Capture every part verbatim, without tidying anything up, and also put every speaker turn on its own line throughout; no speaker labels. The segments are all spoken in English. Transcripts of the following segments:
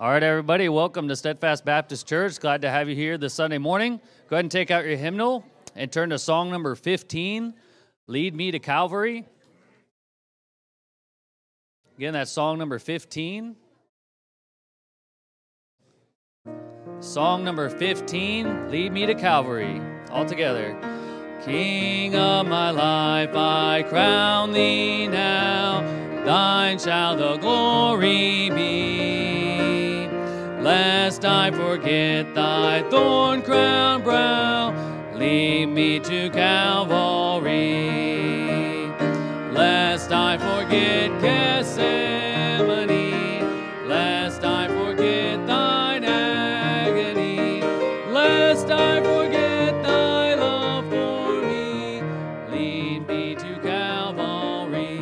All right, everybody, welcome to Steadfast Baptist Church. Glad to have you here this Sunday morning. Go ahead and take out your hymnal and turn to song number fifteen, Lead Me to Calvary. Again, that's song number fifteen. Song number fifteen, Lead Me to Calvary. All together. King of my life, I crown thee now. Thine shall the glory be. Lest I forget thy thorn-crowned brow, lead me to Calvary. Lest I forget Gethsemane, lest I forget thine agony, lest I forget thy love for me, lead me to Calvary.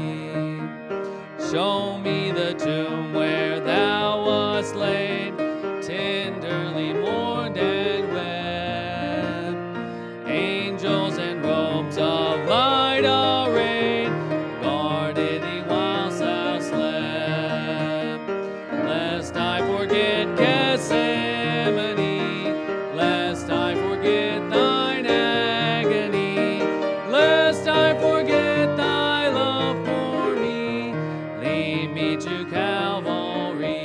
Show me the tomb where thou wast laid, tenderly mourned and wept. Angels and robes of light arrayed guarded thee whilst thou slept. Lest I forget Gethsemane, lest I forget thine agony, lest I forget thy love for me, lead me to Calvary.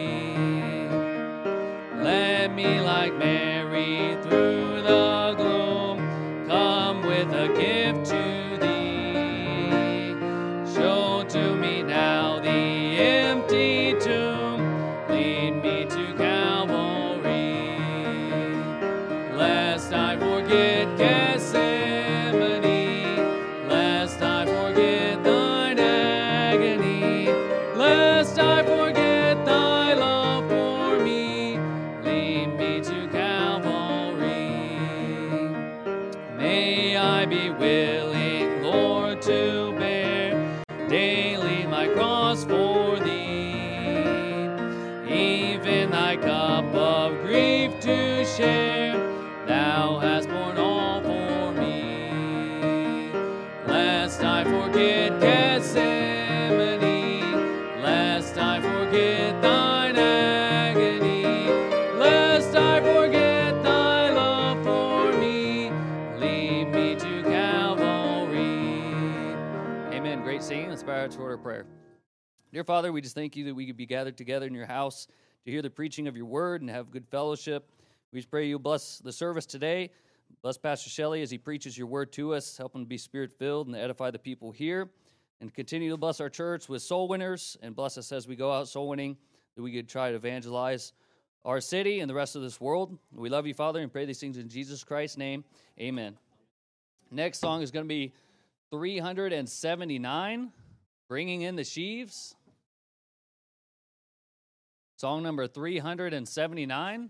Let me like Mary through the gloom come with a gift to thee. Show to me now the empty tomb, lead me to Calvary. Lest I forget Gethsemane, lest I forget thine agony, lest I forget thy love for me, lead me to Calvary. May I be willing, Lord, to bear daily my cross for thee, even thy cup of grief to share. Thou hast borne all for me. Lest I forget Gethsemane, lest I forget thine agony, lest I forget thy love for me, lead me to Calvary. Amen. Great singing. Let's bow our heads for a prayer. Dear Father, we just thank you that we could be gathered together in your house to hear the preaching of your word and have good fellowship. We just pray you bless the service today. Bless Pastor Shelley as he preaches your word to us. Help him to be spirit-filled and edify the people here. And continue to bless our church with soul winners, and bless us as we go out soul winning, that we could try to evangelize our city and the rest of this world. We love you, Father, and pray these things in Jesus Christ's name. Amen. Next song is going to be three hundred seventy-nine, Bringing in the Sheaves. Song number three hundred seventy-nine.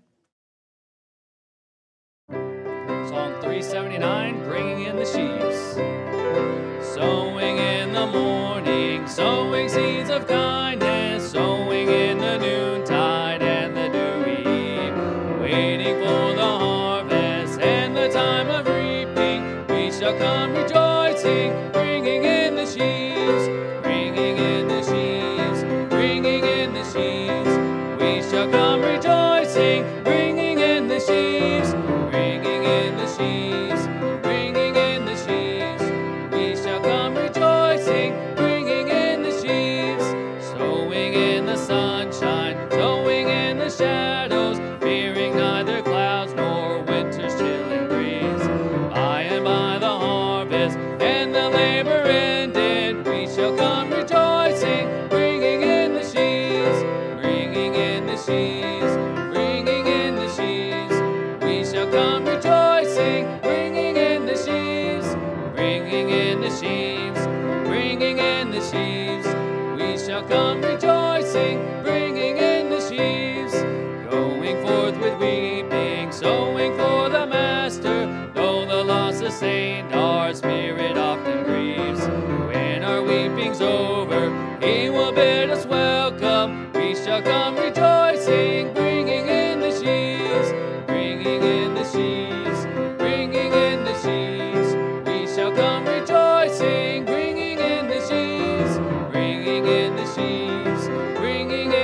Song three seventy-nine, Bringing in the Sheaves. Sowing in the morning, sowing seeds of kindness, sowing in the noontide and the dewy eve, waiting for the harvest and the time of reaping, we shall come rejoicing, bringing in the sheaves, bringing in the sheaves, bringing in the sheaves, we shall come rejoicing, bringing in the sheaves, bringing in the sheaves, bringing in the sheaves, we shall come rejoicing, bringing in the sheaves, sowing in the sunshine, sowing in the shadows, fearing neither clouds nor winter's chilling breeze. By and by the harvest and the labor ended, we shall come rejoicing, bringing in the sheaves, bringing in the sheaves, bringing in the sheaves, we shall come rejoicing, bringing in the sheaves, bringing in the sheaves, bringing in the sheaves, we shall come rejoicing, bringing in the sheaves, going forth with weeping, sowing for the Master, though the loss sustained our spirit often grieves. When our weeping's over, he will bid us welcome, we shall come rejoicing, bringing in the sheaves, bringing in the sheaves, bringing in the sheaves, we shall come rejoicing, bringing in the sheaves, bringing in the sheaves, bringing in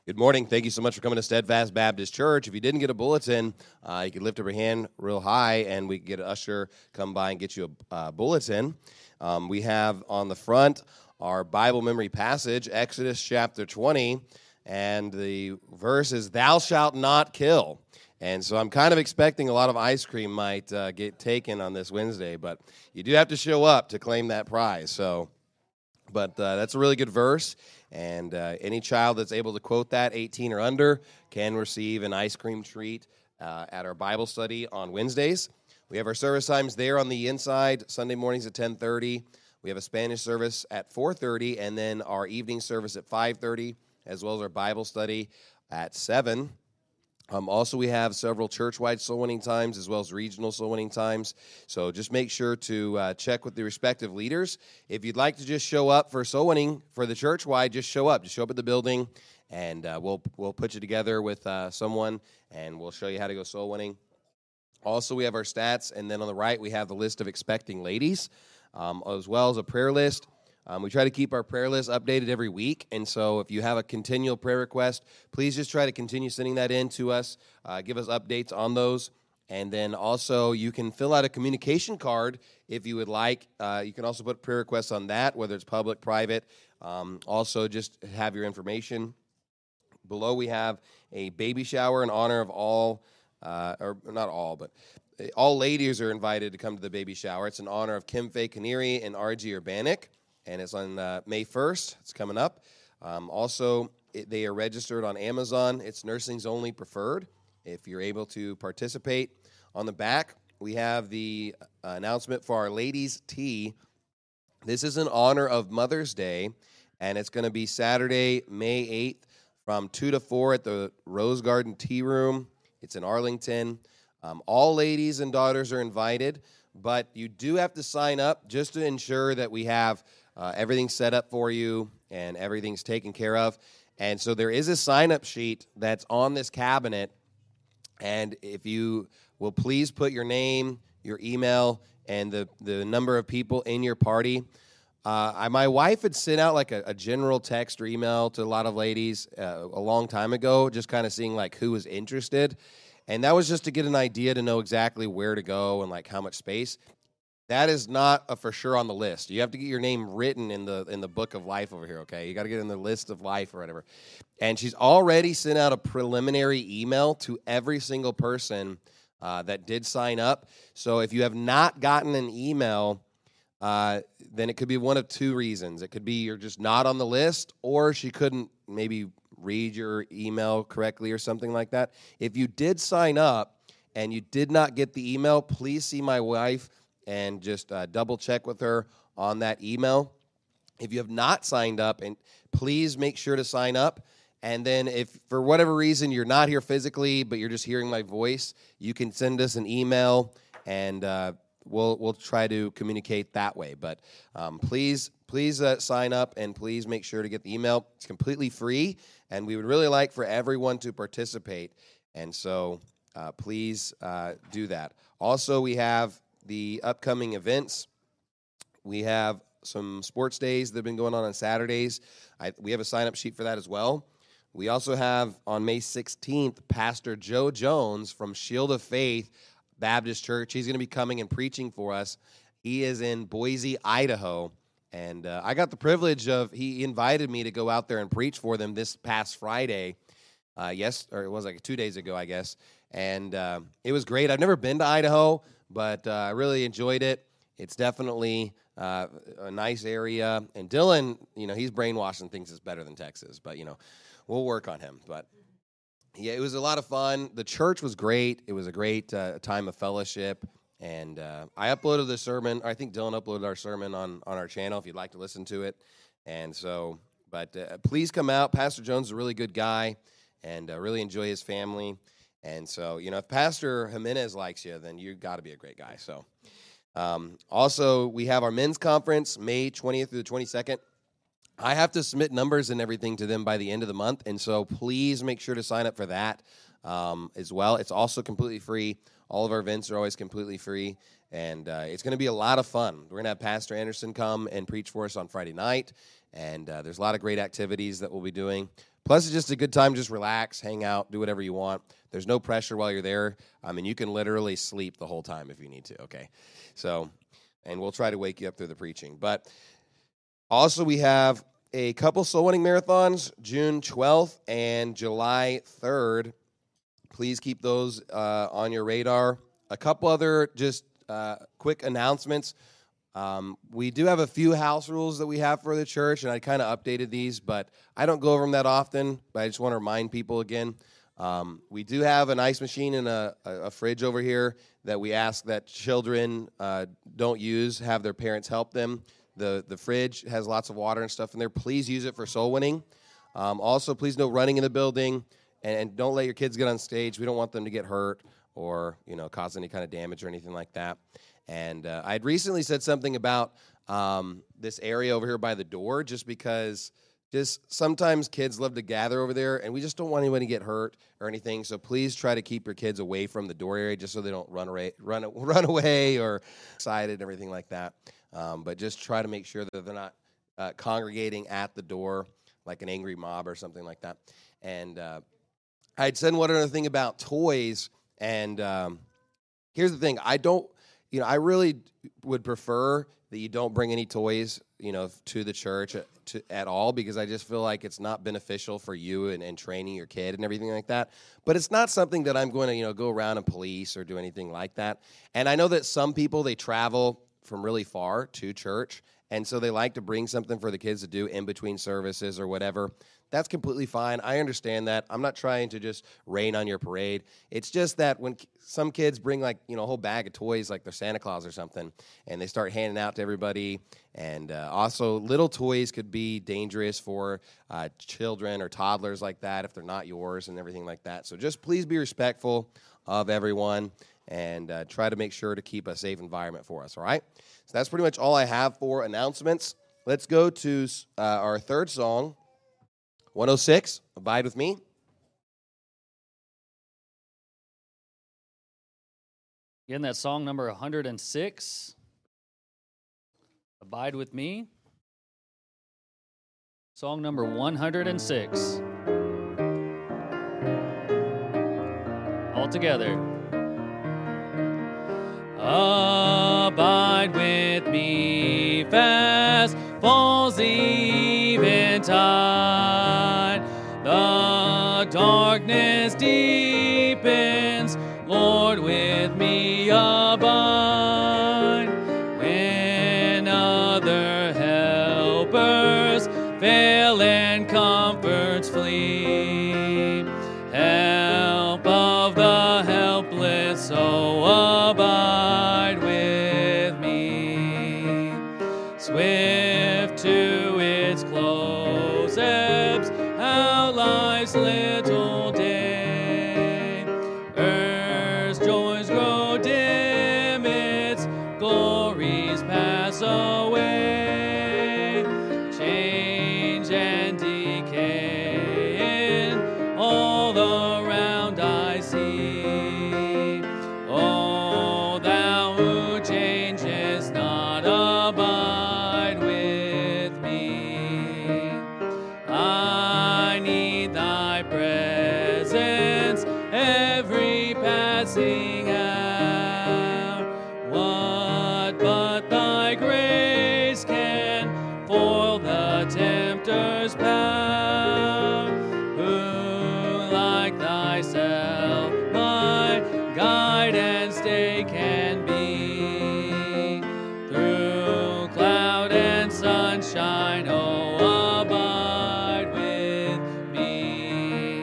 Good morning. Thank you so much for coming to Steadfast Baptist Church. If you didn't get a bulletin, uh, you can lift up your hand real high, and we can get an usher come by and get you a uh, bulletin. Um, we have on the front our Bible memory passage, Exodus chapter twenty, and the verse is, "Thou shalt not kill." And so I'm kind of expecting a lot of ice cream might uh, get taken on this Wednesday, but you do have to show up to claim that prize. So, but uh, that's a really good verse. And uh, any child that's able to quote that, eighteen or under, can receive an ice cream treat uh, at our Bible study on Wednesdays. We have our service times there on the inside, Sunday mornings at ten thirty. We have a Spanish service at four thirty, and then our evening service at five thirty, as well as our Bible study at seven. Um, also, we have several church-wide soul winning times as well as regional soul winning times. So just make sure to uh, check with the respective leaders. If you'd like to just show up for soul winning for the church-wide, just show up. Just show up at the building, and uh, we'll we'll put you together with uh, someone, and we'll show you how to go soul winning. Also, we have our stats, and then on the right, we have the list of expecting ladies, um, as well as a prayer list. Um, we try to keep our prayer list updated every week, and so if you have a continual prayer request, please just try to continue sending that in to us. Uh, give us updates on those, and then also you can fill out a communication card if you would like. Uh, you can also put prayer requests on that, whether it's public, private. Um, also, just have your information. Below, we have a baby shower in honor of all, uh, or not all, but all ladies are invited to come to the baby shower. It's in honor of Kim Faye Canary and R G Urbanik. And it's on uh, May first. It's coming up. Um, also, it, they are registered on Amazon. It's Nursing's Only Preferred, if you're able to participate. On the back, we have the uh, announcement for our ladies' tea. This is in honor of Mother's Day, and it's going to be Saturday, May eighth, from two to four at the Rose Garden Tea Room. It's in Arlington. Um, all ladies and daughters are invited, but you do have to sign up just to ensure that we have Uh, everything's set up for you, and everything's taken care of. And so there is a sign-up sheet that's on this cabinet, and if you will please put your name, your email, and the, the number of people in your party. Uh, I, my wife had sent out like a, a general text or email to a lot of ladies uh, a long time ago, just kind of seeing like who was interested. And that was just to get an idea to know exactly where to go and like how much space. That is not a for sure on the list. You have to get your name written in the in the book of life over here, okay? You got to get in the list of life or whatever. And she's already sent out a preliminary email to every single person uh, that did sign up. So if you have not gotten an email, uh, then it could be one of two reasons. It could be you're just not on the list, or she couldn't maybe read your email correctly or something like that. If you did sign up and you did not get the email, please see my wife and just uh, double check with her on that email. If you have not signed up, and please make sure to sign up. And then if for whatever reason you're not here physically, but you're just hearing my voice, you can send us an email, and uh, we'll we'll try to communicate that way. But um, please, please uh, sign up, and please make sure to get the email. It's completely free, and we would really like for everyone to participate. And so uh, please uh, do that. Also, we have the upcoming events. We have some sports days that have been going on on Saturdays. I, we have a sign-up sheet for that as well. We also have on May sixteenth, Pastor Joe Jones from Shield of Faith Baptist Church. He's going to be coming and preaching for us. He is in Boise, Idaho. And uh, I got the privilege of, he invited me to go out there and preach for them this past Friday. Uh, yes, or it was like two days ago, I guess. And uh, it was great. I've never been to Idaho, but uh, I really enjoyed it. It's definitely uh, a nice area. And Dylan, you know, he's brainwashed and thinks it's better than Texas. But, you know, we'll work on him. But, yeah, it was a lot of fun. The church was great. It was a great uh, time of fellowship. And uh, I uploaded the sermon. I think Dylan uploaded our sermon on, on our channel if you'd like to listen to it. And so, but uh, please come out. Pastor Jones is a really good guy, and uh, really enjoy his family. And so, you know, if Pastor Jimenez likes you, then you've got to be a great guy. So, um, also, we have our men's conference, May twentieth through the twenty-second. I have to submit numbers and everything to them by the end of the month, and so please make sure to sign up for that um, as well. It's also completely free. All of our events are always completely free, And uh, it's going to be a lot of fun. We're going to have Pastor Anderson come and preach for us on Friday night. And uh, there's a lot of great activities that we'll be doing. Plus, it's just a good time to just relax, hang out, do whatever you want. There's no pressure while you're there. I mean, you can literally sleep the whole time if you need to, okay? So, and we'll try to wake you up through the preaching. But also, we have a couple soul winning marathons, June twelfth and July third. Please keep those uh, on your radar. A couple other just uh, quick announcements. Um, we do have a few house rules that we have for the church, and I kind of updated these, but I don't go over them that often, but I just want to remind people again. Um, we do have an ice machine and a, a, a fridge over here that we ask that children uh, don't use, have their parents help them. The, the fridge has lots of water and stuff in there. Please use it for soul winning. Um, also, please no running in the building, and, and don't let your kids get on stage. We don't want them to get hurt or, you know, cause any kind of damage or anything like that. And uh, I had recently said something about um, this area over here by the door, just because just sometimes kids love to gather over there, and we just don't want anyone to get hurt or anything. So please try to keep your kids away from the door area, just so they don't run away, run, run away or excited and everything like that. Um, but just try to make sure that they're not uh, congregating at the door like an angry mob or something like that. And uh, I had said one other thing about toys, and um, here's the thing: I don't. You know, I really would prefer that you don't bring any toys, you know, to the church at, to, at all, because I just feel like it's not beneficial for you and, and training your kid and everything like that. But it's not something that I'm going to, you know, go around and police or do anything like that. And I know that some people, they travel from really far to church, and so they like to bring something for the kids to do in between services or whatever. That's completely fine. I understand that. I'm not trying to just rain on your parade. It's just that when some kids bring, like, you know, a whole bag of toys, like they're Santa Claus or something, and they start handing out to everybody. And uh, also, little toys could be dangerous for uh, children or toddlers like that if they're not yours and everything like that. So just please be respectful of everyone and uh, try to make sure to keep a safe environment for us, all right? So that's pretty much all I have for announcements. Let's go to uh, our third song. one oh six, Abide With Me.
Again, that's song number one hundred six, Abide With Me. Song number one hundred six. All together. Abide with me, fast falls eventide. The darkness deepens, Lord, with me abide. When other helpers fail and comforts flee, help of the helpless, so abide with me. Swift to its close ebbs out life's little day. Earth's joys grow dim, its glories pass away. Change and decay in all around I see. Oh, thou who changes not, abide with me. I need thy presence every passing hour. What but thy grace can foil the tempter's power? Who like thyself my guide and stay can be? Through cloud and sunshine, oh, abide with me.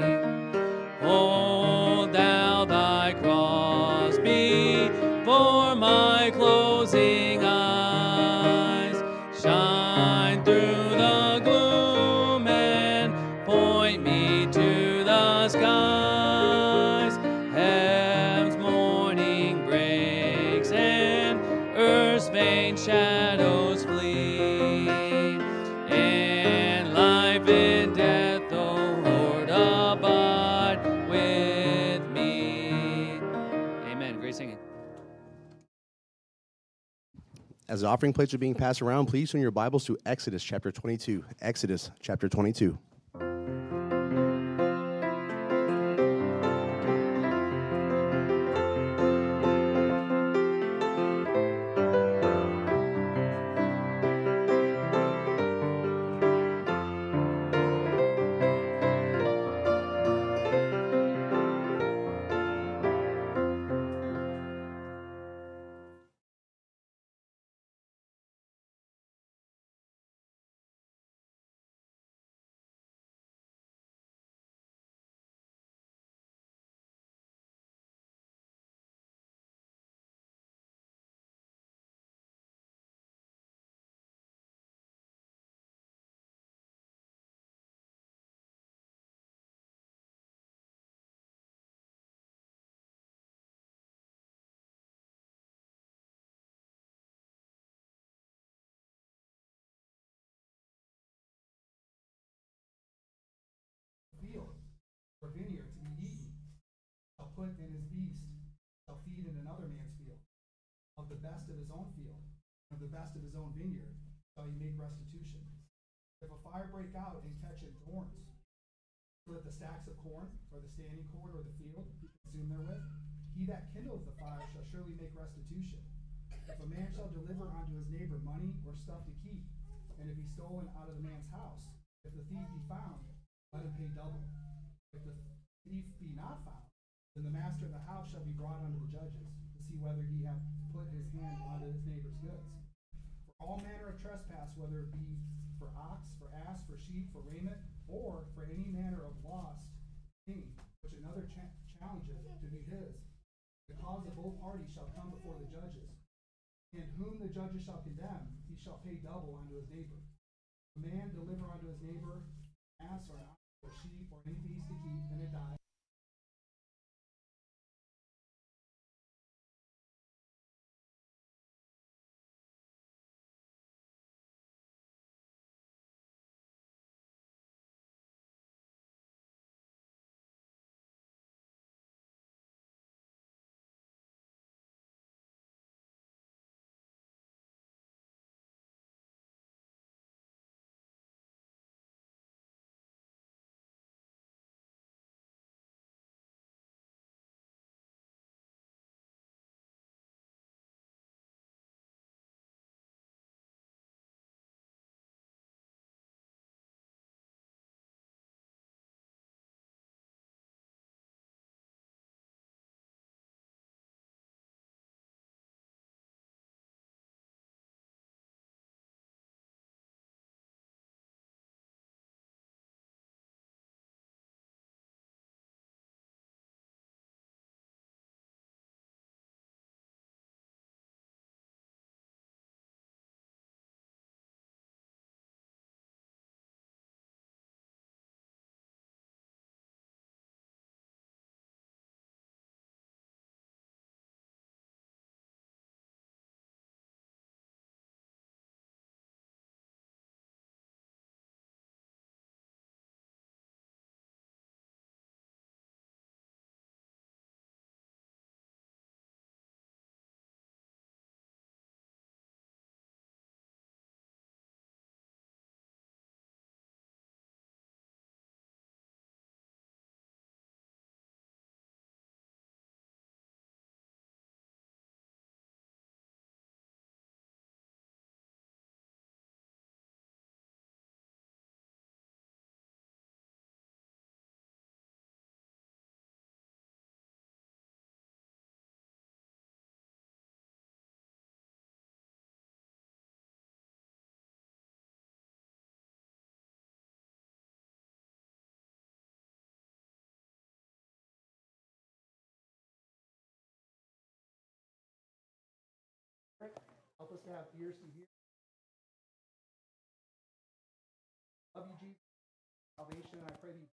Hold thou thy cross before my closing eyes. Shine through the gloom and point me to the skies. Heaven's morning breaks and earth's vain shadows flee. In life, in death, O Lord, abide with me. Amen. Great singing.
As the offering plates are being passed around, please turn your Bibles to Exodus chapter twenty-two. Exodus chapter twenty-two.
Field or vineyard to be eaten, shall put in his beast, shall feed in another man's field. Of the best of his own field, and of the best of his own vineyard, shall he make restitution. If a fire break out and catch in thorns, so that the stacks of corn, or the standing corn, or the field be consumed therewith, he that kindleth the fire shall surely make restitution. If a man shall deliver unto his neighbor money or stuff to keep, and it be stolen out of the man's house, if the thief be found, let him pay double. If the thief be not found, then the master of the house shall be brought unto the judges, to see whether he hath put his hand onto his neighbor's goods. For all manner of trespass, whether it be for ox, for ass, for sheep, for raiment, or for any manner of lost thing, which another cha- challengeth to be his, the cause of both parties shall come before the judges. And whom the judges shall condemn, he shall pay double unto his neighbor. A man deliver unto his neighbor ass or an ox or sheep or any beast to keep, and it dies. Help us to have ears to hear. Love you, Jesus. Salvation, and I pray that you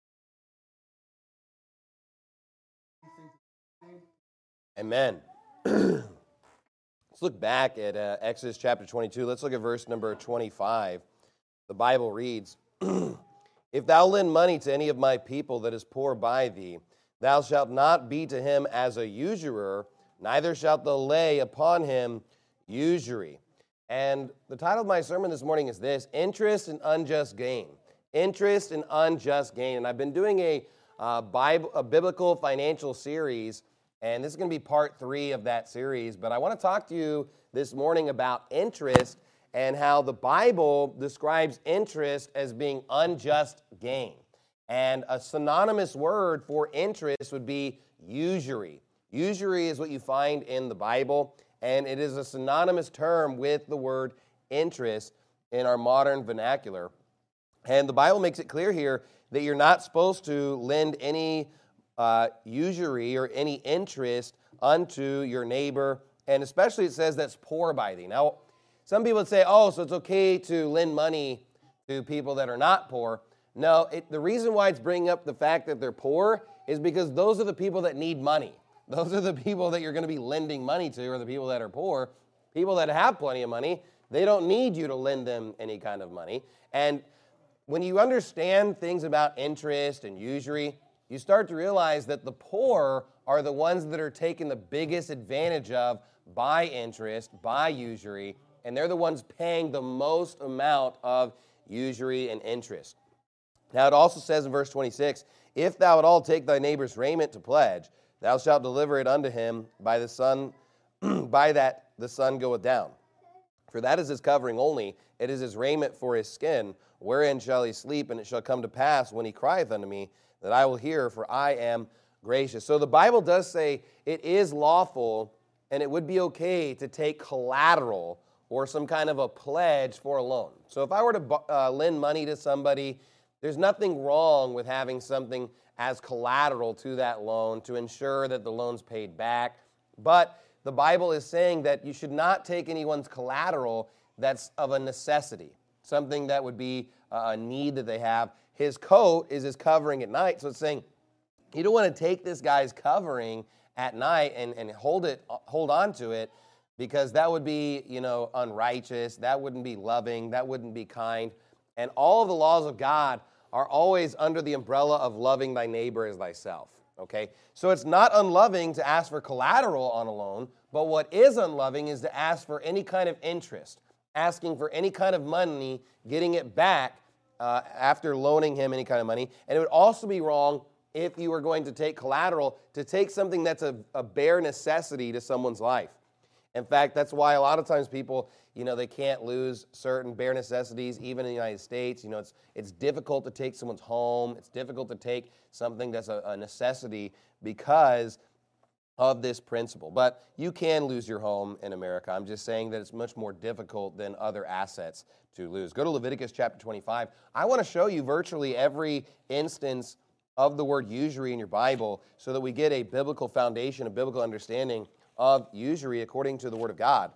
these things in Jesus' name.
Amen. Let's look back at uh, Exodus chapter twenty-two. Let's look at verse number twenty-five. The Bible reads, If thou lend money to any of my people that is poor by thee, thou shalt not be to him as a usurer, neither shalt thou lay upon him usury. And the title of my sermon this morning is this: Interest and Unjust Gain. Interest and Unjust Gain. And I've been doing a, uh, Bible, a biblical financial series, and this is going to be part three of that series. But I want to talk to you this morning about interest and how the Bible describes interest as being unjust gain. And a synonymous word for interest would be usury. Usury is what you find in the Bible, and it is a synonymous term with the word interest in our modern vernacular. And the Bible makes it clear here that you're not supposed to lend any uh, usury or any interest unto your neighbor, and especially it says that's poor by thee. Now, some people would say, oh, so it's okay to lend money to people that are not poor. No, it, the reason why it's bringing up the fact that they're poor is because those are the people that need money. Those are the people that you're going to be lending money to, are the people that are poor. People that have plenty of money, they don't need you to lend them any kind of money. And when you understand things about interest and usury, you start to realize that the poor are the ones that are taken the biggest advantage of by interest, by usury, and they're the ones paying the most amount of usury and interest. Now it also says in verse twenty-six, if thou at all take thy neighbor's raiment to pledge, thou shalt deliver it unto him by the sun, by that the sun goeth down. For that is his covering only, it is his raiment for his skin, wherein shall he sleep, and it shall come to pass when he crieth unto me, that I will hear, for I am gracious. So the Bible does say it is lawful, and it would be okay to take collateral or some kind of a pledge for a loan. So if I were to uh, lend money to somebody, there's nothing wrong with having something as collateral to that loan to ensure that the loan's paid back. But the Bible is saying that you should not take anyone's collateral that's of a necessity, something that would be a need that they have. His coat is his covering at night. So it's saying you don't want to take this guy's covering at night and, and hold it, hold on to it, because that would be, you know, unrighteous. That wouldn't be loving. That wouldn't be kind. And all of the laws of God are always under the umbrella of loving thy neighbor as thyself, okay? So it's not unloving to ask for collateral on a loan, but what is unloving is to ask for any kind of interest, asking for any kind of money, getting it back uh, after loaning him any kind of money. And it would also be wrong if you were going to take collateral to take something that's a, a bare necessity to someone's life. In fact, that's why a lot of times people, you know, they can't lose certain bare necessities, even in the United States. You know, it's it's difficult to take someone's home. It's difficult to take something that's a, a necessity because of this principle. But you can lose your home in America. I'm just saying that it's much more difficult than other assets to lose. Go to Leviticus chapter twenty-five. I want to show you virtually every instance of the word usury in your Bible so that we get a biblical foundation, a biblical understanding of usury according to the Word of God.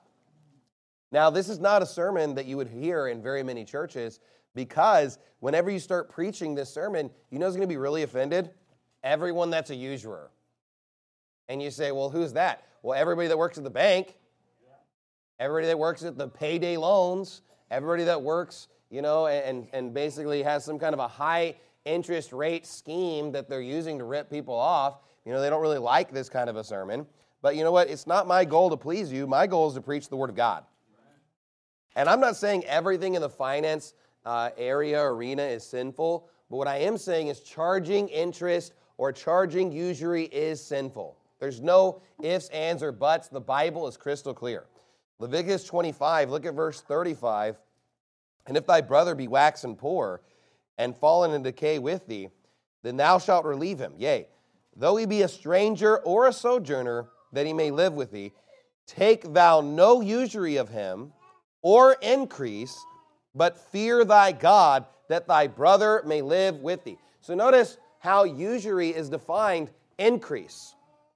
Now, this is not a sermon that you would hear in very many churches, because whenever you start preaching this sermon, you know who's going to be really offended? Everyone that's a usurer. And you say, well, who's that? Well, everybody that works at the bank, everybody that works at the payday loans, everybody that works, you know, and, and basically has some kind of a high interest rate scheme that they're using to rip people off. You know, they don't really like this kind of a sermon. But you know what? It's not my goal to please you. My goal is to preach the Word of God. And I'm not saying everything in the finance uh, area, arena is sinful. But what I am saying is charging interest or charging usury is sinful. There's no ifs, ands, or buts. The Bible is crystal clear. Leviticus twenty-five, look at verse thirty-five. And if thy brother be waxen poor and fallen in decay with thee, then thou shalt relieve him. Yea, though he be a stranger or a sojourner, that he may live with thee. Take thou no usury of him, or increase, but fear thy God, that thy brother may live with thee. So notice how usury is defined: increase.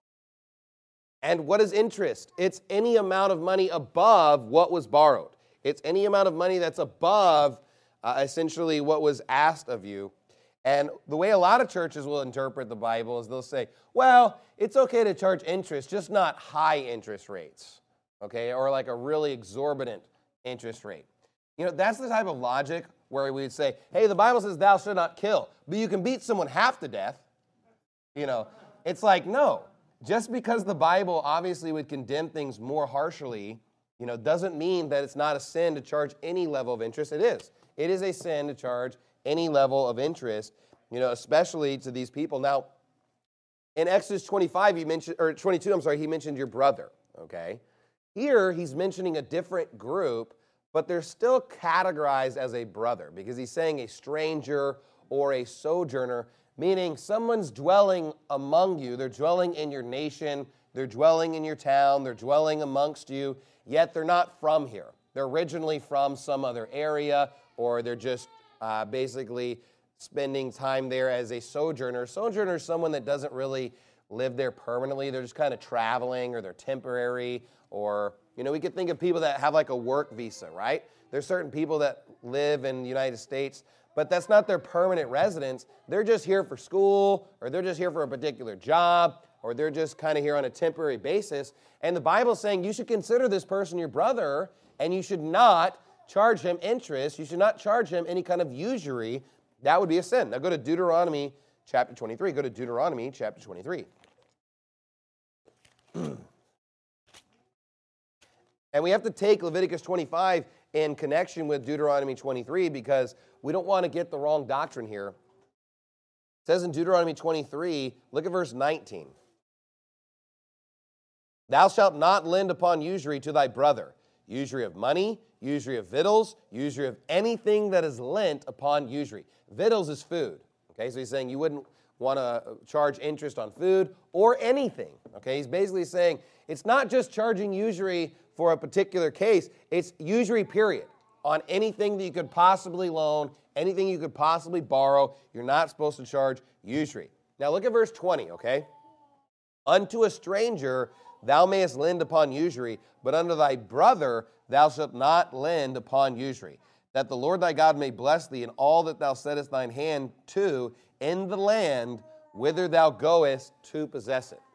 And what is interest? It's any amount of money above what was borrowed. It's any amount of money that's above uh, essentially what was asked of you. And the way a lot of churches will interpret the Bible is they'll say, well, it's okay to charge interest, just not high interest rates, okay, or like a really exorbitant interest rate. You know, that's the type of logic where we'd say, hey, the Bible says thou shalt not kill, but you can beat someone half to death. You know, it's like, no, just because the Bible obviously would condemn things more harshly you know, doesn't mean that it's not a sin to charge any level of interest. It is. It is a sin to charge any level of interest, you know, especially to these people. Now, in Exodus twenty-five, he mentioned, or twenty-two, I'm sorry, he mentioned your brother, okay? Here, he's mentioning a different group, but they're still categorized as a brother because he's saying a stranger or a sojourner, meaning someone's dwelling among you. They're dwelling in your nation. They're dwelling in your town. They're dwelling amongst you, yet they're not from here. They're originally from some other area, or they're just uh, basically spending time there as a sojourner. Sojourner is someone that doesn't really live there permanently. They're just kind of traveling, or they're temporary, or, you know, we could think of people that have like a work visa, right? There's certain people that live in the United States, but that's not their permanent residence. They're just here for school, or they're just here for a particular job, or they're just kind of here on a temporary basis. And the Bible's saying you should consider this person your brother, and you should not charge him interest. You should not charge him any kind of usury. That would be a sin. Now go to Deuteronomy chapter twenty-three. Go to Deuteronomy chapter twenty-three. And we have to take Leviticus twenty-five in connection with Deuteronomy twenty-three because we don't want to get the wrong doctrine here. It says in Deuteronomy twenty-three, look at verse nineteen. Thou shalt not lend upon usury to thy brother, usury of money, usury of victuals, usury of anything that is lent upon usury. Victuals is food. Okay, so he's saying you wouldn't want to charge interest on food or anything. Okay, he's basically saying it's not just charging usury for a particular case, it's usury period on anything that you could possibly loan, anything you could possibly borrow. You're not supposed to charge usury. Now look at verse twenty, okay? Unto a stranger thou mayest lend upon usury, but unto thy brother thou shalt not lend upon usury, that the Lord thy God may bless thee in all that thou settest thine hand to in the land whither thou goest to possess it.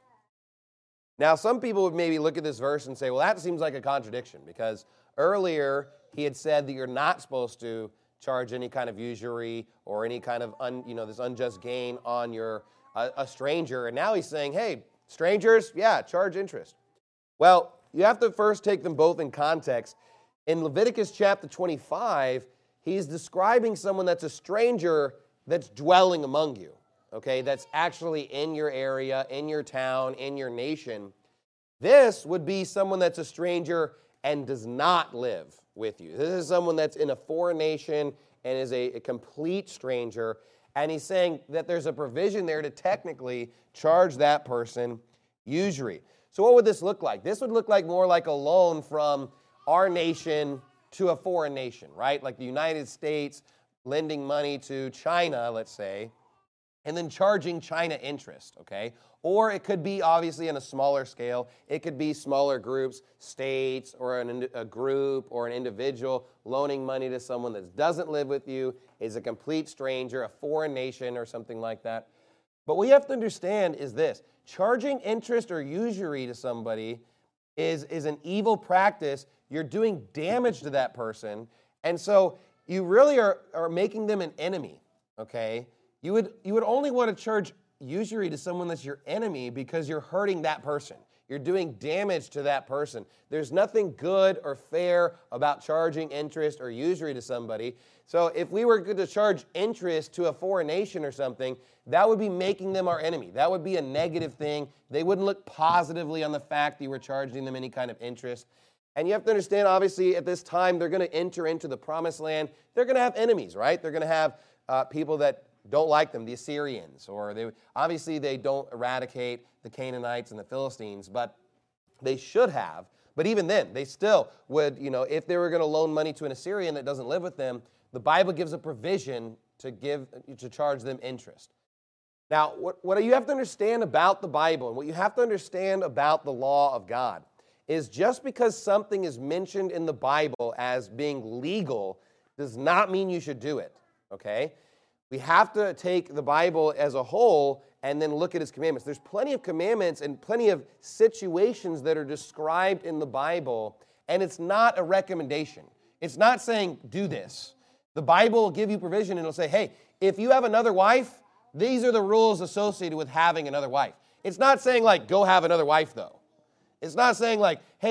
Now, some people would maybe look at this verse and say, well, that seems like a contradiction, because earlier he had said that you're not supposed to charge any kind of usury or any kind of, un, you know, this unjust gain on your uh, a stranger, and now he's saying, hey, strangers, yeah, charge interest. Well, you have to first take them both in context. In Leviticus chapter twenty-five, he's describing someone that's a stranger that's dwelling among you, okay, that's actually in your area, in your town, in your nation. This would be someone that's a stranger and does not live with you. This is someone that's in a foreign nation and is a, a complete stranger, and he's saying that there's a provision there to technically charge that person usury. So what would this look like? This would look like more like a loan from our nation to a foreign nation, right? Like the United States lending money to China, let's say, and then charging China interest, okay? Or it could be obviously on a smaller scale. It could be smaller groups, states, or an, a group or an individual loaning money to someone that doesn't live with you, is a complete stranger, a foreign nation or something like that. But what you have to understand is this. Charging interest or usury to somebody is, is an evil practice. You're doing damage to that person. And so you really are, are making them an enemy, okay? You would, you would only want to charge usury to someone that's your enemy because you're hurting that person. You're doing damage to that person. There's nothing good or fair about charging interest or usury to somebody. So if we were to charge interest to a foreign nation or something, that would be making them our enemy. That would be a negative thing. They wouldn't look positively on the fact that you were charging them any kind of interest. And you have to understand, obviously, at this time, they're going to enter into the promised land. They're going to have enemies, right? They're going to have uh, people that don't like them, the Assyrians, or they obviously they don't eradicate the Canaanites and the Philistines, but they should have. But even then, they still would, you know, if they were going to loan money to an Assyrian that doesn't live with them, the Bible gives a provision to give to charge them interest. Now, what, what you have to understand about the Bible and what you have to understand about the law of God is just because something is mentioned in the Bible as being legal does not mean you should do it, okay? We have to take the Bible as a whole and then look at its commandments. There's plenty of commandments and plenty of situations that are described in the Bible, and it's not a recommendation. It's not saying, do this. The Bible will give you provision, and it'll say, hey, if you have another wife, these are the rules associated with having another wife. It's not saying, like, go have another wife, though. It's not saying, like, hey,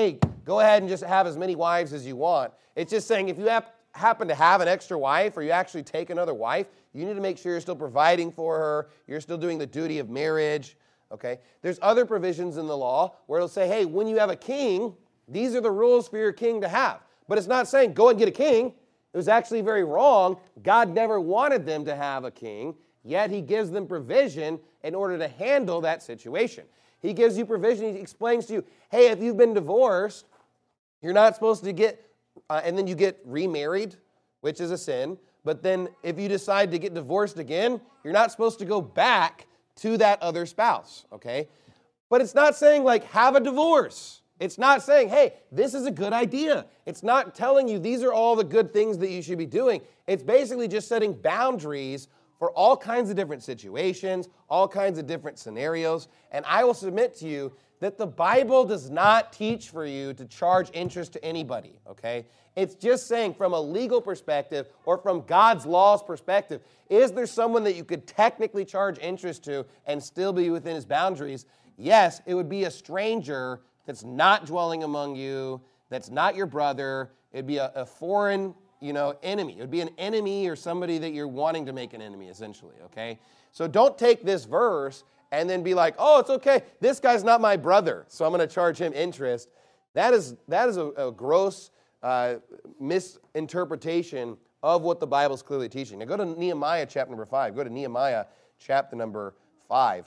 go ahead and just have as many wives as you want. It's just saying if you hap- happen to have an extra wife or you actually take another wife, you need to make sure you're still providing for her. You're still doing the duty of marriage. Okay? There's other provisions in the law where it'll say, hey, when you have a king, these are the rules for your king to have. But it's not saying go and get a king. It was actually very wrong. God never wanted them to have a king, yet he gives them provision in order to handle that situation. He gives you provision. He explains to you, hey, if you've been divorced, you're not supposed to get, uh, and then you get remarried, which is a sin. But then if you decide to get divorced again, you're not supposed to go back to that other spouse, okay? But it's not saying, like, have a divorce. It's not saying, hey, this is a good idea. It's not telling you these are all the good things that you should be doing. It's basically just setting boundaries for all kinds of different situations, all kinds of different scenarios. And I will submit to you that the Bible does not teach for you to charge interest to anybody, okay? It's just saying from a legal perspective or from God's law's perspective, is there someone that you could technically charge interest to and still be within his boundaries? Yes, it would be a stranger that's not dwelling among you, that's not your brother. It'd be a, a foreign, you know, enemy. It would be an enemy or somebody that you're wanting to make an enemy, essentially, okay? So don't take this verse and then be like, oh, it's okay. This guy's not my brother, so I'm going to charge him interest. That is, that is a, a gross uh, misinterpretation of what the Bible is clearly teaching. Now go to Nehemiah chapter number five. Go to Nehemiah chapter number five.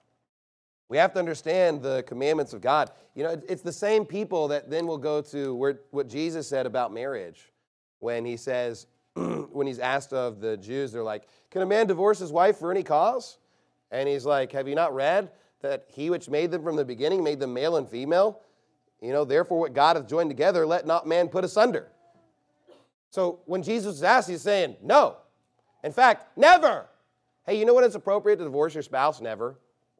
We have to understand the commandments of God. You know, it's the same people that then will go to where, what Jesus said about marriage when he says, when he's asked of the Jews, they're like, can a man divorce his wife for any cause? And he's like, have you not read that he which made them from the beginning made them male and female? You know, therefore what God hath joined together, let not man put asunder. So when Jesus was asked, he's saying, no. In fact, never. Hey, you know when it's appropriate to divorce your spouse? Never.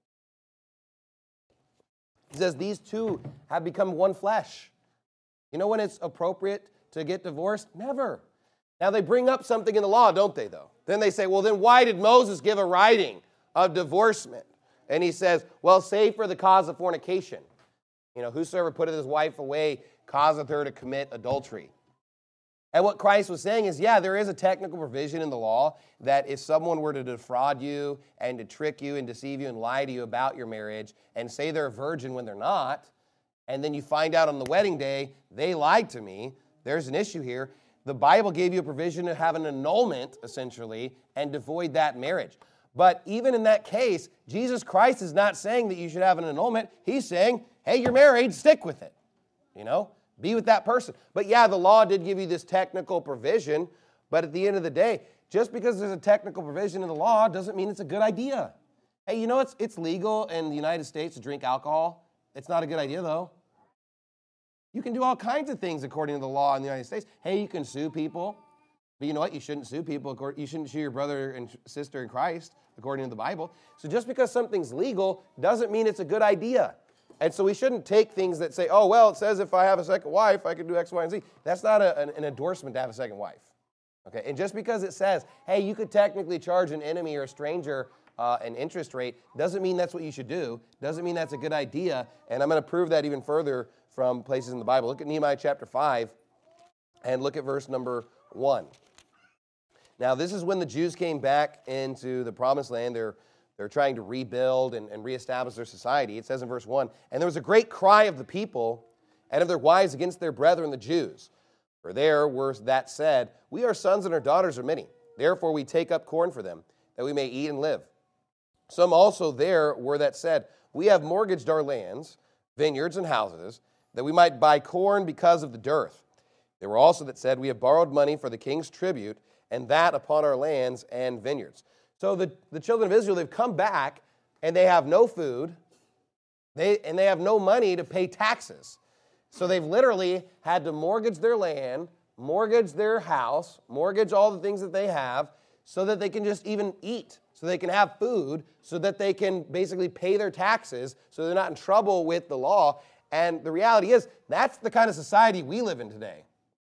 He says these two have become one flesh. You know when it's appropriate to get divorced? Never. Now they bring up something in the law, don't they, though? Then they say, well, then why did Moses give a writing of divorcement? And he says, well, save for the cause of fornication. You know, whosoever putteth his wife away causeth her to commit adultery. And what Christ was saying is, yeah, there is a technical provision in the law that if someone were to defraud you and to trick you and deceive you and lie to you about your marriage and say they're a virgin when they're not, and then you find out on the wedding day, they lied to me, there's an issue here. The Bible gave you a provision to have an annulment, essentially, and to void that marriage. But even in that case, Jesus Christ is not saying that you should have an annulment. He's saying, hey, you're married, stick with it, you know? Be with that person. But yeah, the law did give you this technical provision, but at the end of the day, just because there's a technical provision in the law doesn't mean it's a good idea. Hey, you know, it's, it's legal in the United States to drink alcohol. It's not a good idea, though. You can do all kinds of things according to the law in the United States. Hey, you can sue people, but you know what? You shouldn't sue people. You shouldn't sue your brother and sister in Christ, according to the Bible. So just because something's legal doesn't mean it's a good idea. And so we shouldn't take things that say, oh, well, it says if I have a second wife, I can do X, Y, and Z. That's not a, an, an endorsement to have a second wife. Okay? And just because it says, hey, you could technically charge an enemy or a stranger uh, an interest rate, doesn't mean that's what you should do. Doesn't mean that's a good idea. And I'm going to prove that even further from places in the Bible. Look at Nehemiah chapter five and look at verse number one. Now, this is when the Jews came back into the promised land. They're They're trying to rebuild and, and reestablish their society. It says in verse one, and there was a great cry of the people and of their wives against their brethren, the Jews. For there were that said, we our sons and our daughters are many. Therefore we take up corn for them, that we may eat and live. Some also there were that said, we have mortgaged our lands, vineyards and houses, that we might buy corn because of the dearth. There were also that said, we have borrowed money for the king's tribute, and that upon our lands and vineyards. So the, the children of Israel, they've come back, and they have no food, they and they have no money to pay taxes. So they've literally had to mortgage their land, mortgage their house, mortgage all the things that they have, so that they can just even eat, so they can have food, so that they can basically pay their taxes, so they're not in trouble with the law. And the reality is, that's the kind of society we live in today.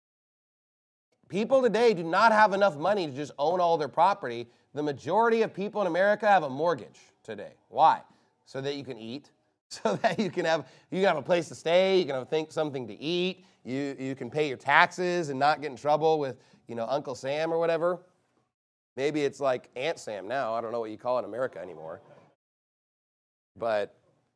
People today do not have enough money to just own all their property. The majority of people in America have a mortgage today. Why? So that you can eat, so that you can have you can have a place to stay, you can have think something to eat, you you can pay your taxes and not get in trouble with, you know, Uncle Sam or whatever. Maybe it's like Aunt Sam now. I don't know what you call it in America anymore. But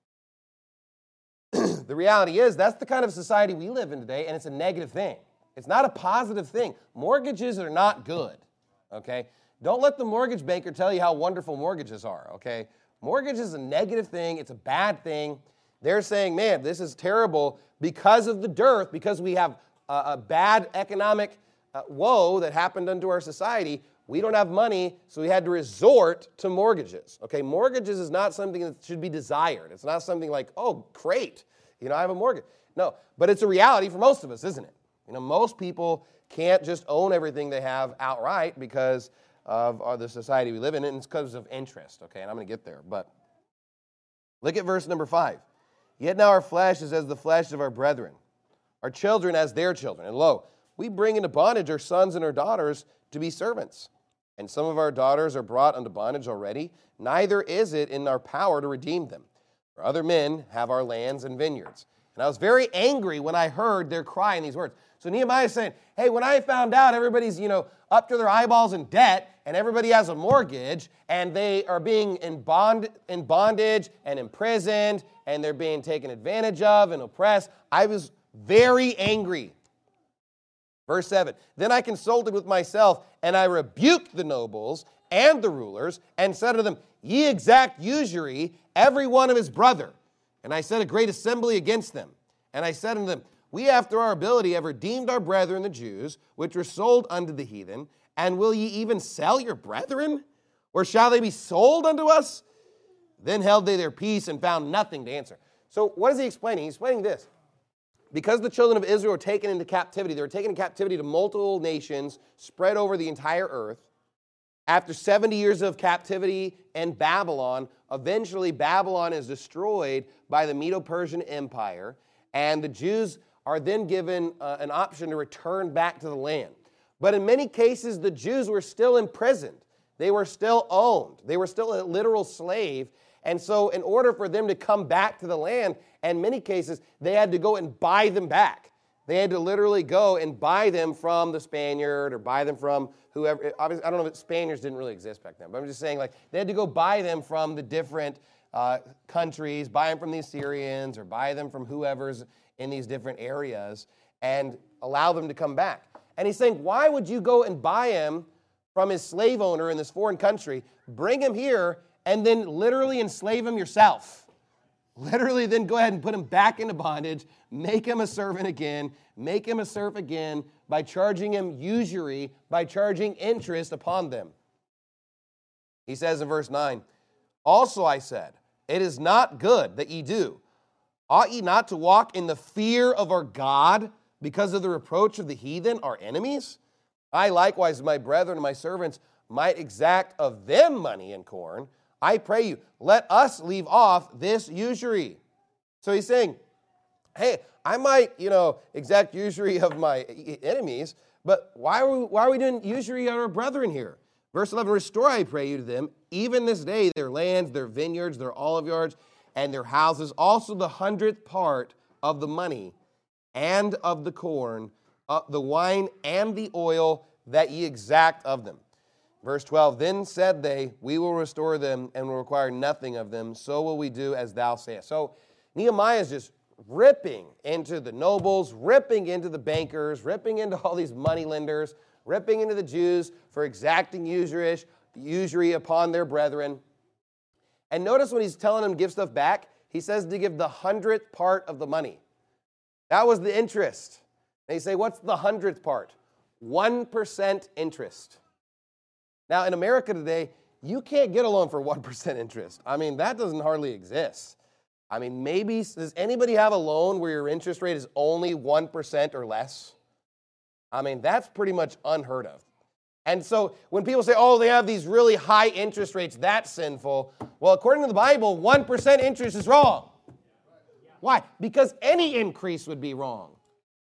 the reality is that's the kind of society we live in today, and it's a negative thing. It's not a positive thing. Mortgages are not good, okay? Don't let the mortgage banker tell you how wonderful mortgages are, okay? Mortgage is a negative thing. It's a bad thing. They're saying, man, this is terrible because of the dearth, because we have a, a bad economic uh, woe that happened unto our society. We don't have money, so we had to resort to mortgages. Okay, mortgages is not something that should be desired. It's not something like, oh, great, you know, I have a mortgage. No, but it's a reality for most of us, isn't it? You know, most people can't just own everything they have outright because of uh, the society we live in, and it's because of interest, okay, and I'm going to get there. But look at verse number five. Yet now our flesh is as the flesh of our brethren, our children as their children. And lo, we bring into bondage our sons and our daughters to be servants. And some of our daughters are brought unto bondage already. Neither is it in our power to redeem them. For other men have our lands and vineyards. And I was very angry when I heard their cry in these words. So Nehemiah is saying, hey, when I found out everybody's, you know, up to their eyeballs in debt, and everybody has a mortgage, and they are being in bond in bondage and imprisoned, and they're being taken advantage of and oppressed, I was very angry. Verse seven, then I consulted with myself, and I rebuked the nobles and the rulers, and said to them, ye exact usury, every one of his brother. And I set a great assembly against them. And I said unto them, we after our ability have redeemed our brethren the Jews, which were sold unto the heathen, and will ye even sell your brethren? Or shall they be sold unto us? Then held they their peace and found nothing to answer. So what is he explaining? He's explaining this. Because the children of Israel were taken into captivity, they were taken in captivity to multiple nations spread over the entire earth. After seventy years of captivity in Babylon, eventually Babylon is destroyed by the Medo-Persian Empire, and the Jews are then given uh, an option to return back to the land. But in many cases, the Jews were still imprisoned. They were still owned. They were still a literal slave. And so in order for them to come back to the land, in many cases, they had to go and buy them back. They had to literally go and buy them from the Spaniard or buy them from whoever. Obviously, I don't know if Spaniards didn't really exist back then, but I'm just saying, like, they had to go buy them from the different uh, countries, buy them from the Assyrians or buy them from whoever's in these different areas and allow them to come back. And he's saying, why would you go and buy him from his slave owner in this foreign country, bring him here, and then literally enslave him yourself? Literally then go ahead and put him back into bondage, make him a servant again, make him a serf again by charging him usury, by charging interest upon them. He says in verse nine, also I said, it is not good that ye do. Ought ye not to walk in the fear of our God because of the reproach of the heathen, our enemies? I likewise, my brethren and my servants, might exact of them money and corn. I pray you, let us leave off this usury. So he's saying, hey, I might, you know, exact usury of my enemies, but why are we, why are we doing usury on our brethren here? Verse eleven, restore, I pray you, to them, even this day, their lands, their vineyards, their olive yards, and their houses, also the hundredth part of the money and of the corn, uh, the wine and the oil that ye exact of them. Verse twelve, then said they, we will restore them and will require nothing of them. So will we do as thou sayest. So Nehemiah is just ripping into the nobles, ripping into the bankers, ripping into all these money lenders, ripping into the Jews for exacting usury, usury upon their brethren. And notice when he's telling them to give stuff back, he says to give the hundredth part of the money. That was the interest. And you say, what's the hundredth part? one percent interest. Now, in America today, you can't get a loan for one percent interest. I mean, that doesn't hardly exist. I mean, maybe, does anybody have a loan where your interest rate is only one percent or less? I mean, that's pretty much unheard of. And so when people say, oh, they have these really high interest rates, that's sinful. Well, according to the Bible, one percent interest is wrong. Why? Because any increase would be wrong.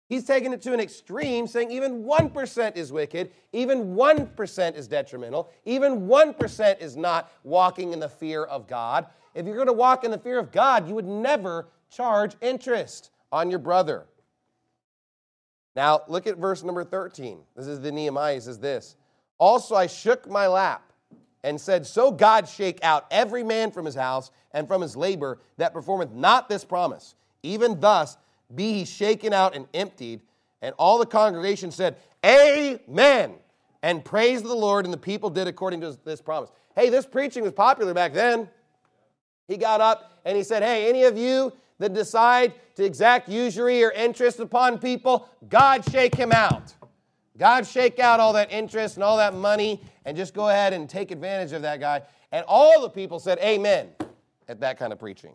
He's taken it to an extreme, saying even one percent is wicked, even one percent is detrimental, even one percent is not walking in the fear of God. If you're going to walk in the fear of God, you would never charge interest on your brother. Now, look at verse number thirteen. This is the Nehemiah. He says this, also I shook my lap and said, so God shake out every man from his house and from his labor that performeth not this promise. Even thus be he shaken out and emptied. And all the congregation said, amen, and praised the Lord, and the people did according to this promise. Hey, this preaching was popular back then. He got up and he said, hey, any of you that decide to exact usury or interest upon people, God shake him out. God shake out all that interest and all that money and just go ahead and take advantage of that guy. And all the people said amen at that kind of preaching.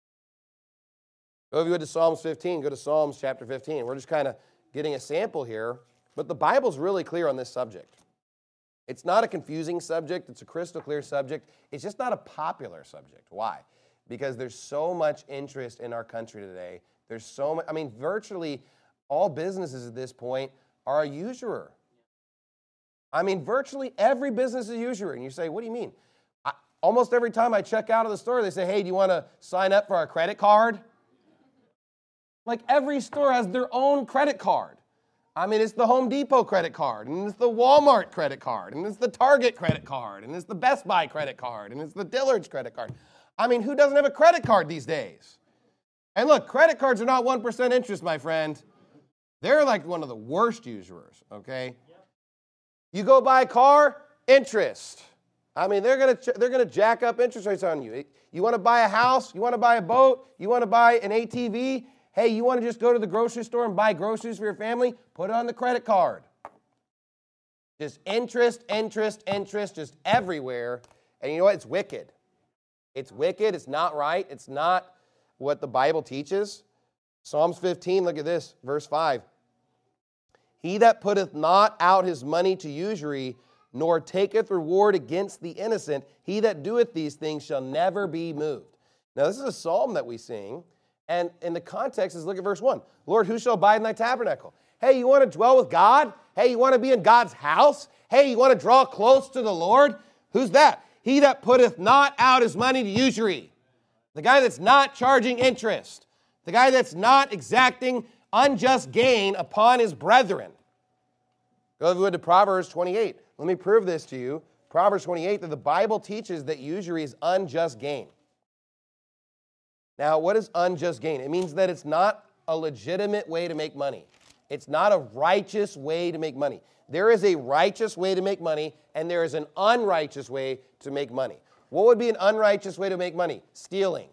Go if you would to Psalms fifteen, go to Psalms chapter fifteen. We're just kind of getting a sample here, but the Bible's really clear on this subject. It's not a confusing subject. It's a crystal clear subject. It's just not a popular subject. Why? Because there's so much interest in our country today. There's so much, I mean, virtually all businesses at this point are a usurer. I mean, virtually every business is a usurer. And you say, what do you mean? I, almost every time I check out of the store, they say, hey, do you want to sign up for our credit card? Like every store has their own credit card. I mean, it's the Home Depot credit card, and it's the Walmart credit card, and it's the Target credit card, and it's the Best Buy credit card, and it's the Dillard's credit card. I mean, who doesn't have a credit card these days? And look, credit cards are not one percent interest, my friend. They're like one of the worst usurers, okay? You go buy a car, interest. I mean, they're going to they're going to jack up interest rates on you. You want to buy a house, you want to buy a boat, you want to buy an A T V, hey, you want to just go to the grocery store and buy groceries for your family? Put it on the credit card. Just interest, interest, interest, just everywhere. And you know what? It's wicked. It's wicked. It's not right. It's not what the Bible teaches. Psalms fifteen, look at this, verse five. He that putteth not out his money to usury, nor taketh reward against the innocent, he that doeth these things shall never be moved. Now, this is a psalm that we sing. And in the context is, look at verse one. Lord, who shall abide in thy tabernacle? Hey, you want to dwell with God? Hey, you want to be in God's house? Hey, you want to draw close to the Lord? Who's that? He that putteth not out his money to usury. The guy that's not charging interest. The guy that's not exacting unjust gain upon his brethren. Go if you would to Proverbs twenty-eight. Let me prove this to you. Proverbs twenty-eight, that the Bible teaches that usury is unjust gain. Now, what is unjust gain? It means that it's not a legitimate way to make money. It's not a righteous way to make money. There is a righteous way to make money, and there is an unrighteous way to make money. What would be an unrighteous way to make money? Stealing,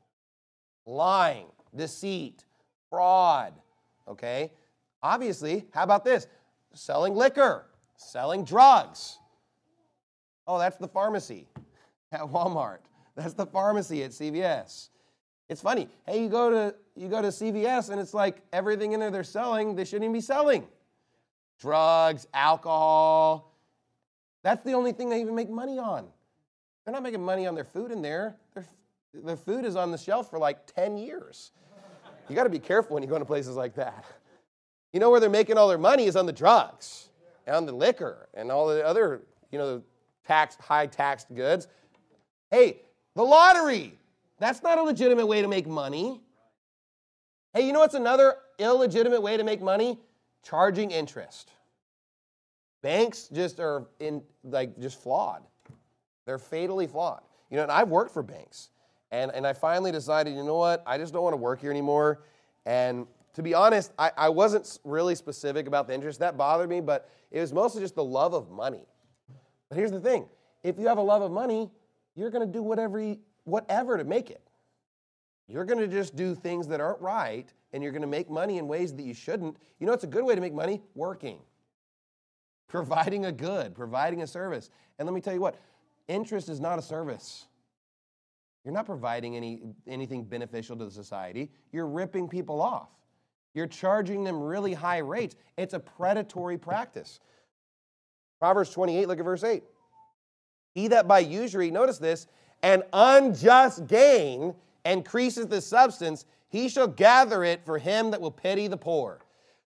lying, deceit, fraud, okay? Obviously, how about this? Selling liquor, selling drugs. Oh, that's the pharmacy at Walmart. That's the pharmacy at C V S. It's funny. Hey, you go to you go to C V S and it's like everything in there they're selling, they shouldn't even be selling. Drugs, alcohol. That's the only thing they even make money on. They're not making money on their food in there. Their, their food is on the shelf for like ten years. You got to be careful when you go to places like that. You know where they're making all their money is on the drugs and on the liquor and all the other, you know, tax, high taxed goods. Hey, the lottery. That's not a legitimate way to make money. Hey, you know what's another illegitimate way to make money? Charging interest. Banks just are in like just flawed. They're fatally flawed. You know, and I've worked for banks. And, and I finally decided, you know what? I just don't want to work here anymore. And to be honest, I, I wasn't really specific about the interest. That bothered me, but it was mostly just the love of money. But here's the thing. If you have a love of money, you're going to do whatever, whatever to make it. You're going to just do things that aren't right, and you're going to make money in ways that you shouldn't. You know what's a good way to make money? Working. Providing a good, providing a service. And let me tell you what, interest is not a service. You're not providing any anything beneficial to the society. You're ripping people off. You're charging them really high rates. It's a predatory practice. Proverbs twenty-eight, look at verse eight. He that by usury, notice this, an unjust gain increases the substance, he shall gather it for him that will pity the poor.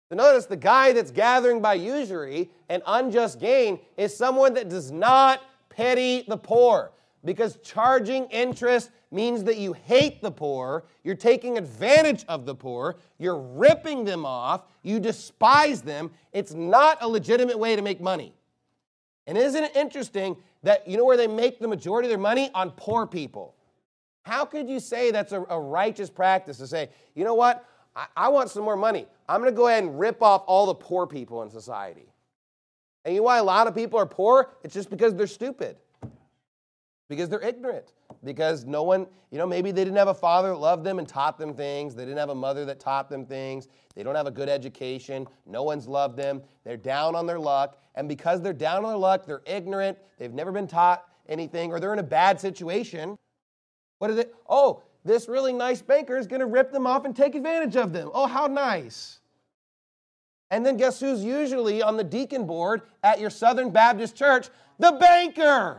So notice the guy that's gathering by usury and unjust gain is someone that does not pity the poor, because charging interest means that you hate the poor, you're taking advantage of the poor, you're ripping them off, you despise them. It's not a legitimate way to make money. And isn't it interesting that, you know where they make the majority of their money? On poor people. How could you say that's a, a righteous practice to say, you know what, I, I want some more money. I'm going to go ahead and rip off all the poor people in society. And you know why a lot of people are poor? It's just because they're stupid. Because they're ignorant. Because no one, you know, maybe they didn't have a father that loved them and taught them things. They didn't have a mother that taught them things. They don't have a good education. No one's loved them. They're down on their luck. And because they're down on their luck, they're ignorant. They've never been taught anything, or they're in a bad situation. What is it? Oh, this really nice banker is going to rip them off and take advantage of them. Oh, how nice. And then guess who's usually on the deacon board at your Southern Baptist church? The banker.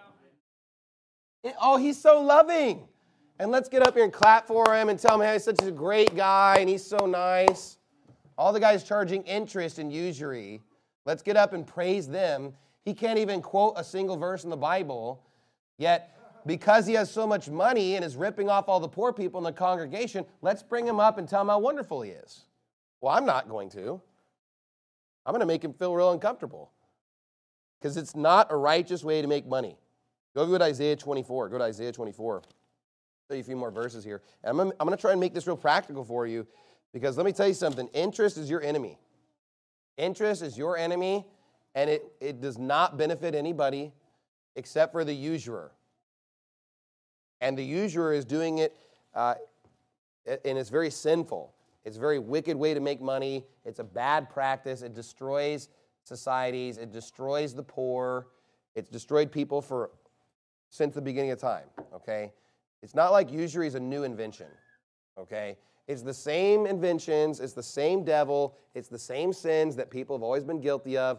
Oh, he's so loving. And let's get up here and clap for him and tell him, hey, he's such a great guy and he's so nice. All the guys charging interest and usury. Let's get up and praise them. He can't even quote a single verse in the Bible. Yet, because he has so much money and is ripping off all the poor people in the congregation, let's bring him up and tell him how wonderful he is. Well, I'm not going to. I'm going to make him feel real uncomfortable. Because it's not a righteous way to make money. Go to Isaiah twenty-four. Go to Isaiah twenty-four. I'll show you a few more verses here. And I'm going, I'm going to try and make this real practical for you, because let me tell you something. Interest is your enemy. Interest is your enemy, and it, it does not benefit anybody except for the usurer. And the usurer is doing it, uh, and it's very sinful. It's a very wicked way to make money. It's a bad practice. It destroys societies. It destroys the poor. It's destroyed people for since the beginning of time, okay? It's not like usury is a new invention, okay? It's the same inventions. It's the same devil. It's the same sins that people have always been guilty of.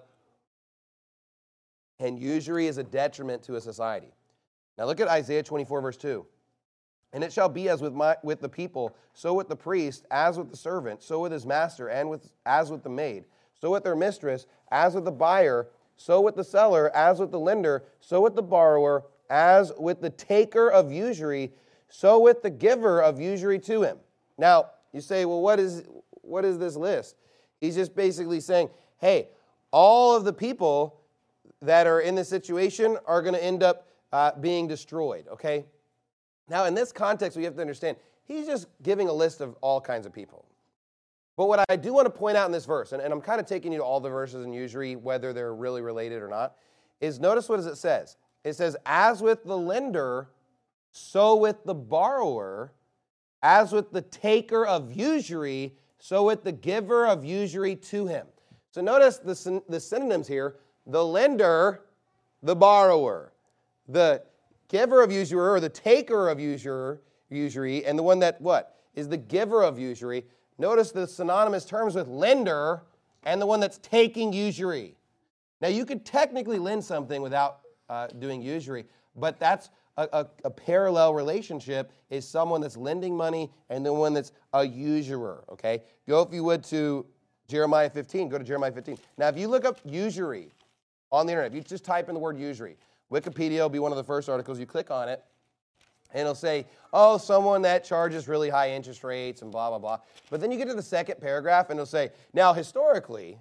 And usury is a detriment to a society. Now look at Isaiah twenty-four, verse two. And it shall be as with my with the people, so with the priest, as with the servant, so with his master, and with as with the maid, so with their mistress, as with the buyer, so with the seller, as with the lender, so with the borrower, as with the taker of usury, so with the giver of usury to him. Now, you say, well, what is what is this list? He's just basically saying, hey, all of the people that are in this situation are going to end up uh, being destroyed, okay? Now, in this context, we have to understand, he's just giving a list of all kinds of people. But what I do want to point out in this verse, and, and I'm kind of taking you to all the verses in usury, whether they're really related or not, is notice what it says. It says, as with the lender, so with the borrower, as with the taker of usury, so with the giver of usury to him. So notice the, the synonyms here, the lender, the borrower, the giver of usury, or the taker of usury, usury, and the one that, what, is the giver of usury. Notice the synonymous terms with lender and the one that's taking usury. Now, you could technically lend something without uh, doing usury, but that's a, a, a parallel relationship, is someone that's lending money and the one that's a usurer, okay? Go, if you would, to Jeremiah fifteen. Go to Jeremiah fifteen. Now, if you look up usury on the internet, if you just type in the word usury, Wikipedia will be one of the first articles. You click on it, and it'll say, oh, someone that charges really high interest rates and blah, blah, blah. But then you get to the second paragraph, and it'll say, now, historically,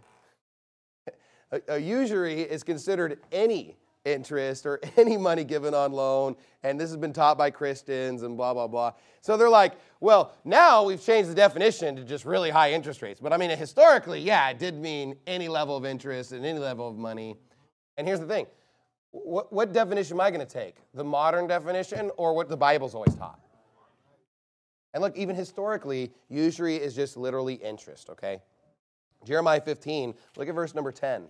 a, a usury is considered any interest or any money given on loan, and this has been taught by Christians and blah, blah, blah. So they're like, well, now we've changed the definition to just really high interest rates. But I mean, historically, yeah, it did mean any level of interest and any level of money. And here's the thing. What, what definition am I going to take? The modern definition or what the Bible's always taught? And look, even historically, usury is just literally interest, okay? Jeremiah fifteen, look at verse number ten.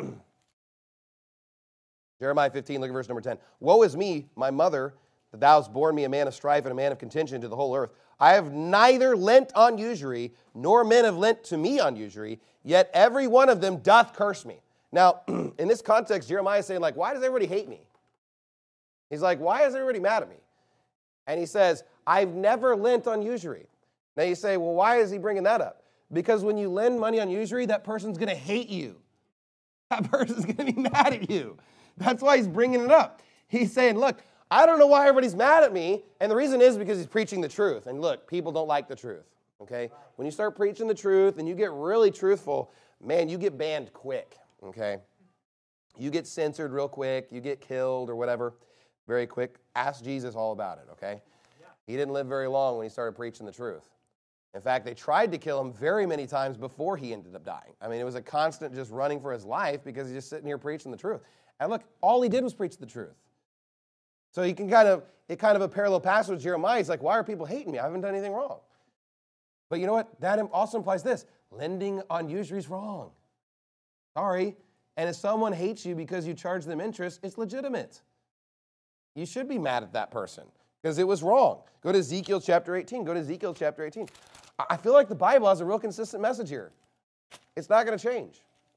Jeremiah fifteen, look at verse number ten. Woe is me, my mother, that thou hast borne me a man of strife and a man of contention to the whole earth. I have neither lent on usury, nor men have lent to me on usury, yet every one of them doth curse me. Now, in this context, Jeremiah is saying, like, why does everybody hate me? He's like, why is everybody mad at me? And he says, I've never lent on usury. Now you say, well, why is he bringing that up? Because when you lend money on usury, that person's going to hate you. That person's going to be mad at you. That's why he's bringing it up. He's saying, look, I don't know why everybody's mad at me. And the reason is because he's preaching the truth. And look, people don't like the truth. Okay? When you start preaching the truth and you get really truthful, man, you get banned quick. Okay? You get censored real quick. You get killed or whatever very quick. Ask Jesus all about it. Okay? He didn't live very long when he started preaching the truth. In fact, they tried to kill him very many times before he ended up dying. I mean, it was a constant just running for his life because he's just sitting here preaching the truth. And look, all he did was preach the truth. So you can kind of, it kind of a parallel passage with Jeremiah. He's like, why are people hating me? I haven't done anything wrong. But you know what? That also implies this. Lending on usury is wrong. Sorry. And if someone hates you because you charge them interest, it's legitimate. You should be mad at that person because it was wrong. Go to Ezekiel chapter eighteen. Go to Ezekiel chapter eighteen. I feel like the Bible has a real consistent message here. It's not going to change.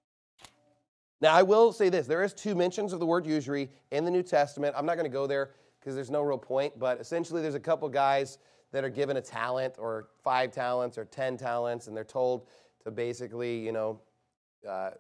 Now, I will say this. There is two mentions of the word usury in the New Testament. I'm not going to go there because there's no real point, but essentially there's a couple guys that are given a talent or five talents or ten talents, and they're told to basically, you know, uh,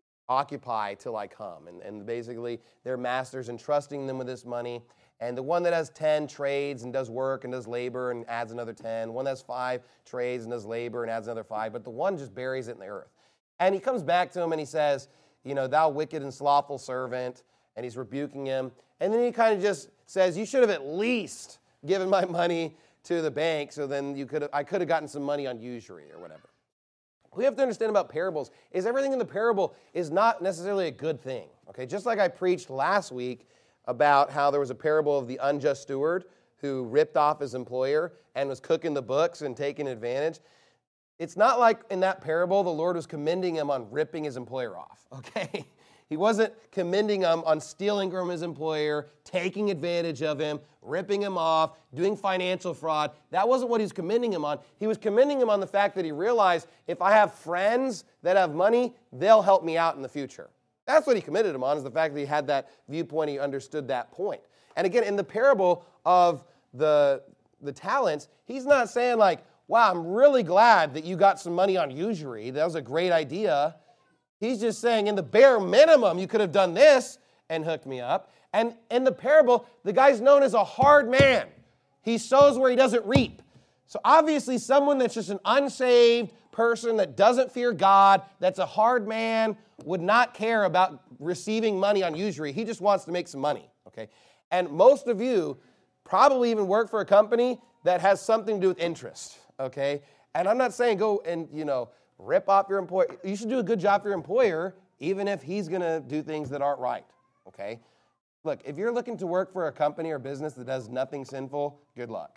occupy till I come. And, and basically their master's entrusting them with this money. And the one that has ten trades and does work and does labor and adds another ten. One that has five trades and does labor and adds another five. But the one just buries it in the earth. And he comes back to him and he says, you know, thou wicked and slothful servant. And he's rebuking him. And then he kind of just says, you should have at least given my money to the bank so then you could have, I could have gotten some money on usury or whatever. What we have to understand about parables is everything in the parable is not necessarily a good thing. Okay, just like I preached last week about how there was a parable of the unjust steward who ripped off his employer and was cooking the books and taking advantage. It's not like in that parable the Lord was commending him on ripping his employer off, okay? He wasn't commending him on stealing from his employer, taking advantage of him, ripping him off, doing financial fraud. That wasn't what he was commending him on. He was commending him on the fact that he realized if I have friends that have money, they'll help me out in the future. That's what he commended him on, is the fact that he had that viewpoint, he understood that point. And again, in the parable of the, the talents, he's not saying like, wow, I'm really glad that you got some money on usury. That was a great idea. He's just saying in the bare minimum, you could have done this and hooked me up. And in the parable, the guy's known as a hard man. He sows where he doesn't reap. So obviously someone that's just an unsaved person that doesn't fear God, that's a hard man, would not care about receiving money on usury. He just wants to make some money, okay? And most of you probably even work for a company that has something to do with interest, okay? And I'm not saying go and, you know, rip off your employer. You should do a good job for your employer, even if he's going to do things that aren't right, okay? Look, if you're looking to work for a company or business that does nothing sinful, good luck.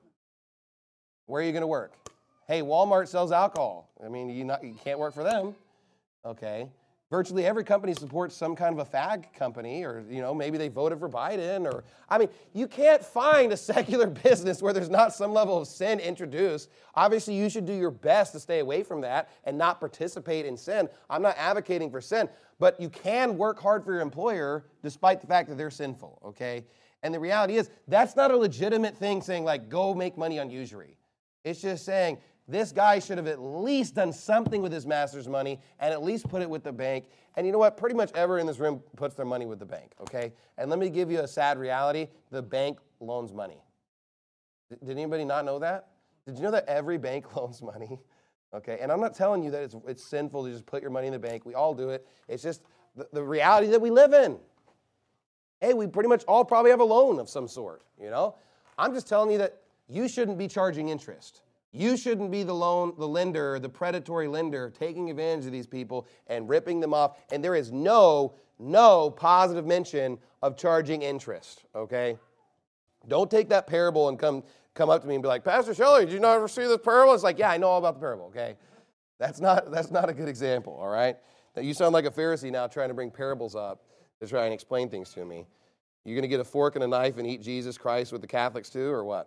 Where are you going to work? Hey, Walmart sells alcohol. I mean, you, not, you can't work for them, okay? Virtually every company supports some kind of a fag company, or, you know, maybe they voted for Biden, or, I mean, you can't find a secular business where there's not some level of sin introduced. Obviously, you should do your best to stay away from that and not participate in sin. I'm not advocating for sin, but you can work hard for your employer despite the fact that they're sinful, okay? And the reality is, that's not a legitimate thing saying, like, go make money on usury. It's just saying, this guy should have at least done something with his master's money and at least put it with the bank. And you know what? Pretty much everyone in this room puts their money with the bank, okay? And let me give you a sad reality. The bank loans money. Did anybody not know that? Did you know that every bank loans money? Okay, and I'm not telling you that it's, it's sinful to just put your money in the bank. We all do it. It's just the, the reality that we live in. Hey, we pretty much all probably have a loan of some sort, you know? I'm just telling you that you shouldn't be charging interest. You shouldn't be the loan, the lender, the predatory lender, taking advantage of these people and ripping them off. And there is no, no positive mention of charging interest, okay? Don't take that parable and come, come up to me and be like, Pastor Shelley, did you not ever see this parable? It's like, yeah, I know all about the parable, okay? That's not, that's not a good example, all right? That you sound like a Pharisee now trying to bring parables up to try and explain things to me. You going to get a fork and a knife and eat Jesus Christ with the Catholics too, or what?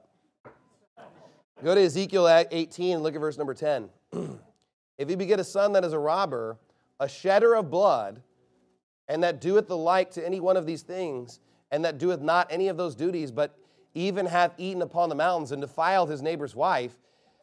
Go to Ezekiel eighteen and look at verse number ten. If you beget a son that is a robber, a shedder of blood, and that doeth the like to any one of these things, and that doeth not any of those duties, but even hath eaten upon the mountains and defiled his neighbor's wife,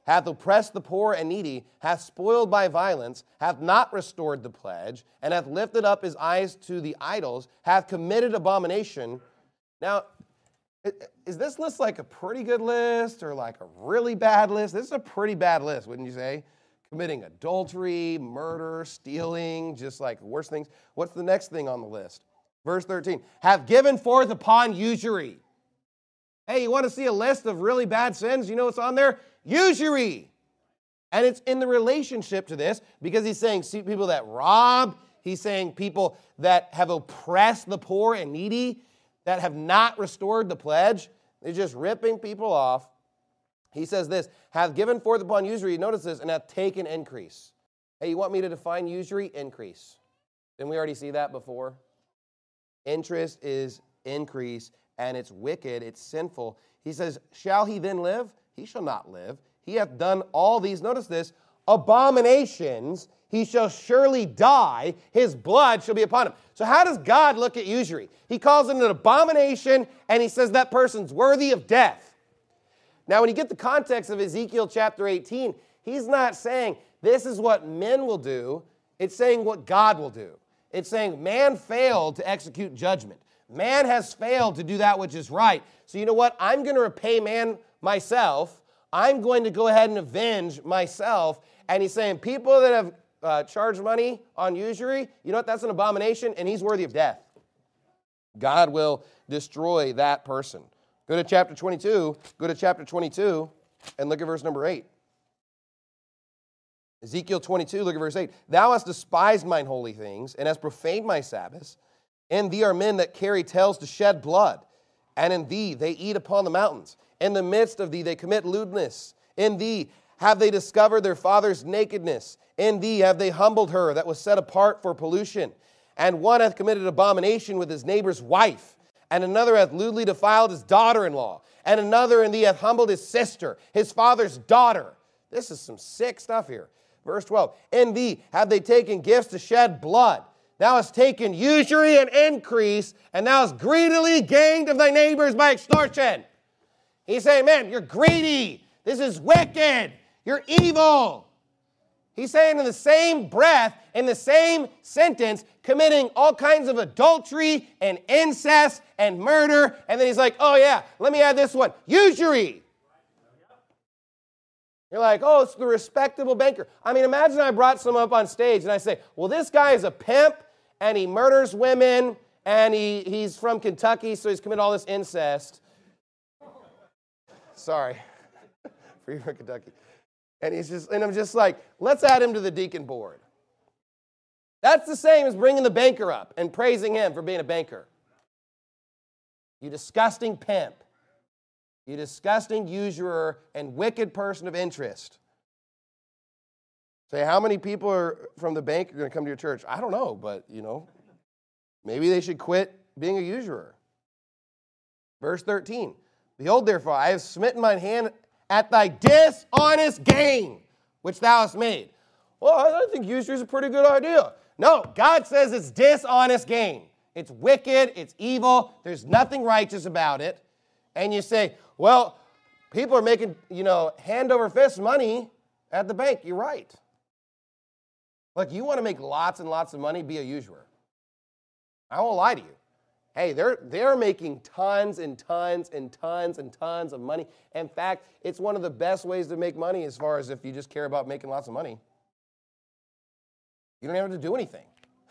hath oppressed the poor and needy, hath spoiled by violence, hath not restored the pledge, and hath lifted up his eyes to the idols, hath committed abomination. Now, is this list like a pretty good list or like a really bad list? This is a pretty bad list, wouldn't you say? Committing adultery, murder, stealing, just like worse things. What's the next thing on the list? Verse thirteen, have given forth upon usury. Hey, you want to see a list of really bad sins? You know what's on there? Usury. And it's in the relationship to this because he's saying see people that rob. He's saying people that have oppressed the poor and needy, that have not restored the pledge. They're just ripping people off. He says this, hath given forth upon usury, notice this, and hath taken increase. Hey, you want me to define usury? Increase. Didn't we already see that before? Interest is increase, and it's wicked, it's sinful. He says, shall he then live? He shall not live. He hath done all these, notice this, abominations. He shall surely die. His blood shall be upon him. So how does God look at usury? He calls it an abomination, and he says that person's worthy of death. Now, when you get the context of Ezekiel chapter eighteen, he's not saying this is what men will do. It's saying what God will do. It's saying man failed to execute judgment. Man has failed to do that which is right. So you know what? I'm going to repay man myself. I'm going to go ahead and avenge myself. And he's saying people that have uh, charged money on usury, you know what? That's an abomination, and he's worthy of death. God will destroy that person. Go to chapter twenty-two. Go to chapter twenty-two and look at verse number eight. Ezekiel twenty-two, look at verse eight. Thou hast despised mine holy things, and hast profaned my Sabbaths. In thee are men that carry tails to shed blood, and in thee they eat upon the mountains. In the midst of thee they commit lewdness. In thee have they discovered their father's nakedness. In thee have they humbled her that was set apart for pollution. And one hath committed abomination with his neighbor's wife. And another hath lewdly defiled his daughter-in-law. And another in thee hath humbled his sister, his father's daughter. This is some sick stuff here. Verse twelve, in thee have they taken gifts to shed blood. Thou hast taken usury and increase, and thou hast greedily gained of thy neighbors by extortion. He's saying, man, you're greedy. This is wicked. You're evil. He's saying in the same breath, in the same sentence, committing all kinds of adultery and incest and murder. And then he's like, oh yeah, let me add this one, usury. You're like, oh, it's the respectable banker. I mean, imagine I brought someone up on stage and I say, well, this guy is a pimp and he murders women and he, he's from Kentucky, so he's committed all this incest. Sorry, for you from Kentucky. And he's just, and I'm just like, let's add him to the deacon board. That's the same as bringing the banker up and praising him for being a banker. You disgusting pimp. You disgusting usurer and wicked person of interest. Say, how many people are from the bank are going to come to your church? I don't know, but, you know, maybe they should quit being a usurer. Verse thirteen, behold, therefore, I have smitten mine hand at thy dishonest gain, which thou hast made. Well, I think usury is a pretty good idea. No, God says it's dishonest gain. It's wicked, it's evil, there's nothing righteous about it. And you say, well, people are making, you know, hand over fist money at the bank. You're right. Look, you want to make lots and lots of money, be a usurer. I won't lie to you. Hey, they're, they're making tons and tons and tons and tons of money. In fact, it's one of the best ways to make money as far as if you just care about making lots of money. You don't have to do anything.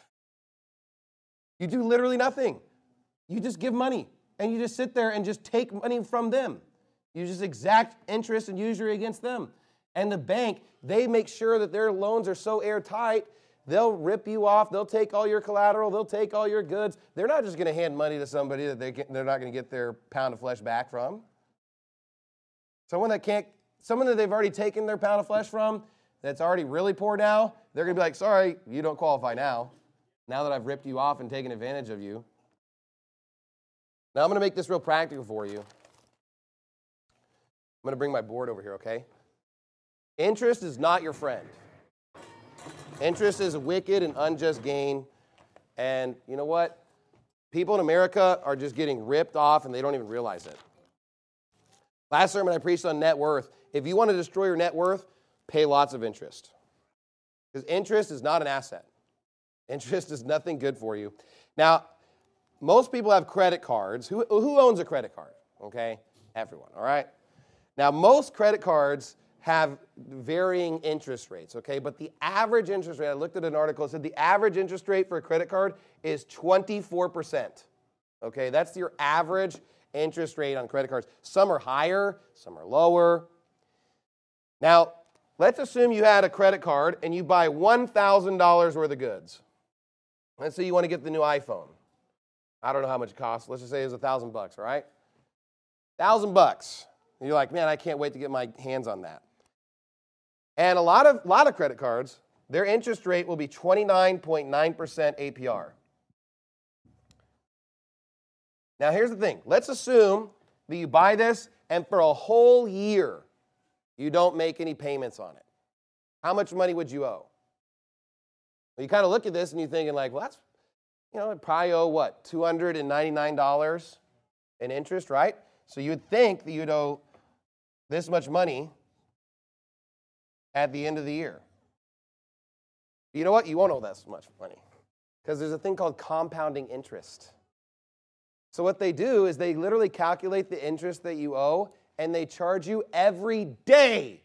You do literally nothing. You just give money, and you just sit there and just take money from them. You just exact interest and usury against them. And the bank, they make sure that their loans are so airtight, they'll rip you off. They'll take all your collateral. They'll take all your goods. They're not just going to hand money to somebody that they can, they're not going to get their pound of flesh back from. Someone that can't, someone that they've already taken their pound of flesh from, that's already really poor now, they're going to be like, sorry, you don't qualify now, now that I've ripped you off and taken advantage of you. Now I'm going to make this real practical for you. I'm going to bring my board over here, okay? Interest is not your friend. Interest is a wicked and unjust gain. And you know what? People in America are just getting ripped off and they don't even realize it. Last sermon I preached on net worth. if you want to destroy your net worth, pay lots of interest. Because interest is not an asset. Interest is nothing good for you. Now, most people have credit cards. Who, who owns a credit card? Okay, everyone, all right? Now, most credit cards have varying interest rates, okay? But the average interest rate, I looked at an article, it said the average interest rate for a credit card is twenty-four percent. Okay, that's your average interest rate on credit cards. Some are higher, some are lower. Now, let's assume you had a credit card and you buy one thousand dollars worth of goods. Let's say you want to get the new iPhone. I don't know how much it costs. Let's just say it's a thousand bucks, all right? Thousand bucks. And you're like, man, I can't wait to get my hands on that. And a lot of, lot of credit cards, their interest rate will be twenty-nine point nine percent A P R. Now, here's the thing. Let's assume that you buy this, and for a whole year, you don't make any payments on it. How much money would you owe? Well, you kind of look at this, and you're thinking, like, well, that's, you know, I'd probably owe, what, two hundred ninety-nine dollars in interest, right? So you would think that you'd owe this much money at the end of the year. You know what? You won't owe that much money because there's a thing called compounding interest. So what they do is they literally calculate the interest that you owe, and they charge you every day.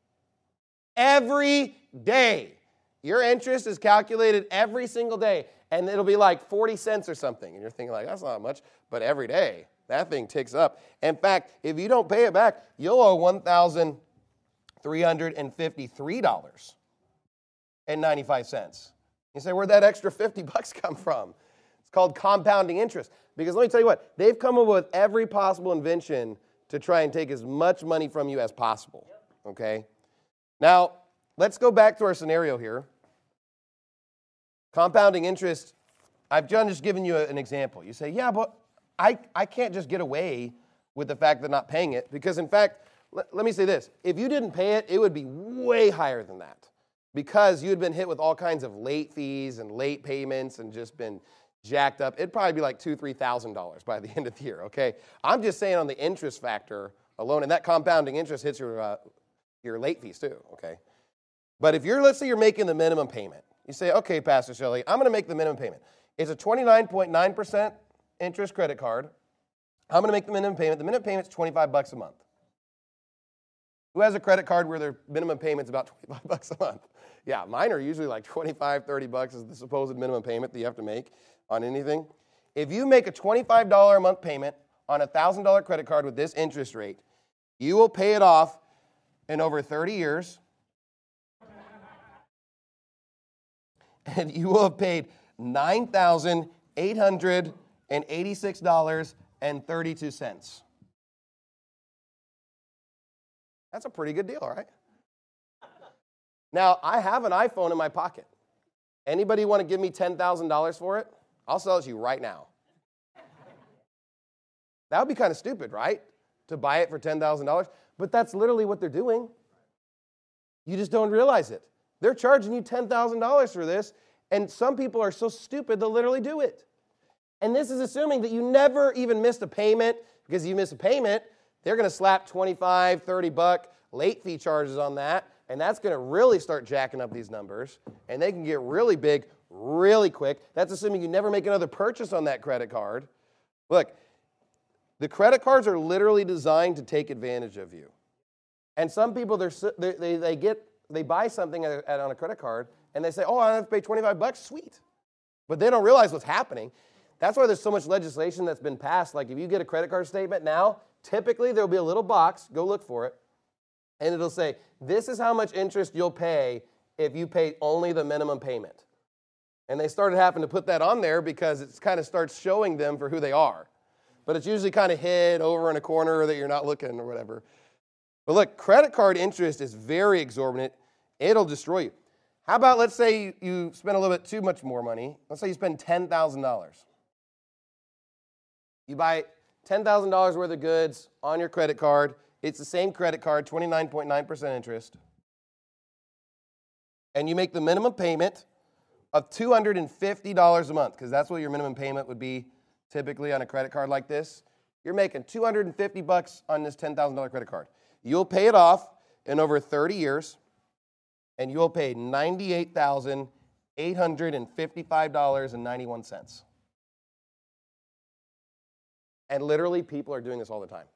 Every day. Your interest is calculated every single day, and it'll be like forty cents or something. And you're thinking like, that's not much, but every day, that thing ticks up. In fact, if you don't pay it back, you'll owe one thousand three hundred fifty-three dollars and ninety-five cents. You say, where'd that extra fifty bucks come from? It's called compounding interest. Because let me tell you what, they've come up with every possible invention to try and take as much money from you as possible. Okay? Now, let's go back to our scenario here. Compounding interest, I've just given you an example. You say, yeah, but I, I can't just get away with the fact that not paying it. Because in fact, let, let me say this. If you didn't pay it, it would be way higher than that. Because you had been hit with all kinds of late fees and late payments and just been jacked up. It'd probably be like two thousand dollars, three thousand dollars by the end of the year, okay? I'm just saying on the interest factor alone, and that compounding interest hits your, uh, your late fees too, okay? But if you're, let's say you're making the minimum payment. You say, okay, Pastor Shelley, I'm going to make the minimum payment. It's a twenty-nine point nine percent interest credit card. I'm going to make the minimum payment. The minimum payment's twenty-five bucks a month. Who has a credit card where their minimum payment's about twenty-five bucks a month? Yeah, mine are usually like twenty-five, thirty bucks is the supposed minimum payment that you have to make on anything. If you make a twenty-five dollars a month payment on a one thousand dollars credit card with this interest rate, you will pay it off in over thirty years. And you will have paid nine thousand eight hundred eighty-six dollars and thirty-two cents. That's a pretty good deal, right? Now, I have an iPhone in my pocket. Anybody want to give me ten thousand dollars for it? I'll sell it to you right now. That would be kind of stupid, right? To buy it for ten thousand dollars. But that's literally what they're doing. You just don't realize it. They're charging you ten thousand dollars for this, and some people are so stupid they'll literally do it. And this is assuming that you never even missed a payment, because if you miss a payment, they're going to slap twenty-five, thirty buck late fee charges on that, and that's going to really start jacking up these numbers, and they can get really big really quick. That's assuming you never make another purchase on that credit card. Look, the credit cards are literally designed to take advantage of you. And some people, they're, they, they, they get They buy something at, at, on a credit card, and they say, oh, I have to pay twenty-five bucks, sweet. But they don't realize what's happening. That's why there's so much legislation that's been passed. Like if you get a credit card statement now, typically there'll be a little box, go look for it, and it'll say, this is how much interest you'll pay if you pay only the minimum payment. And they started having to put that on there because it kind of starts showing them for who they are. But it's usually kind of hid over in a corner that you're not looking or whatever. But look, credit card interest is very exorbitant. It'll destroy you. How about, let's say you, you spend a little bit too much more money. Let's say you spend ten thousand dollars. You buy ten thousand dollars worth of goods on your credit card. It's the same credit card, twenty-nine point nine percent interest. And you make the minimum payment of two hundred fifty dollars a month, because that's what your minimum payment would be typically on a credit card like this. You're making two hundred fifty bucks on this ten thousand dollars credit card. You'll pay it off in over thirty years, and you will pay ninety-eight thousand eight hundred fifty-five dollars and ninety-one cents. And literally, people are doing this all the time.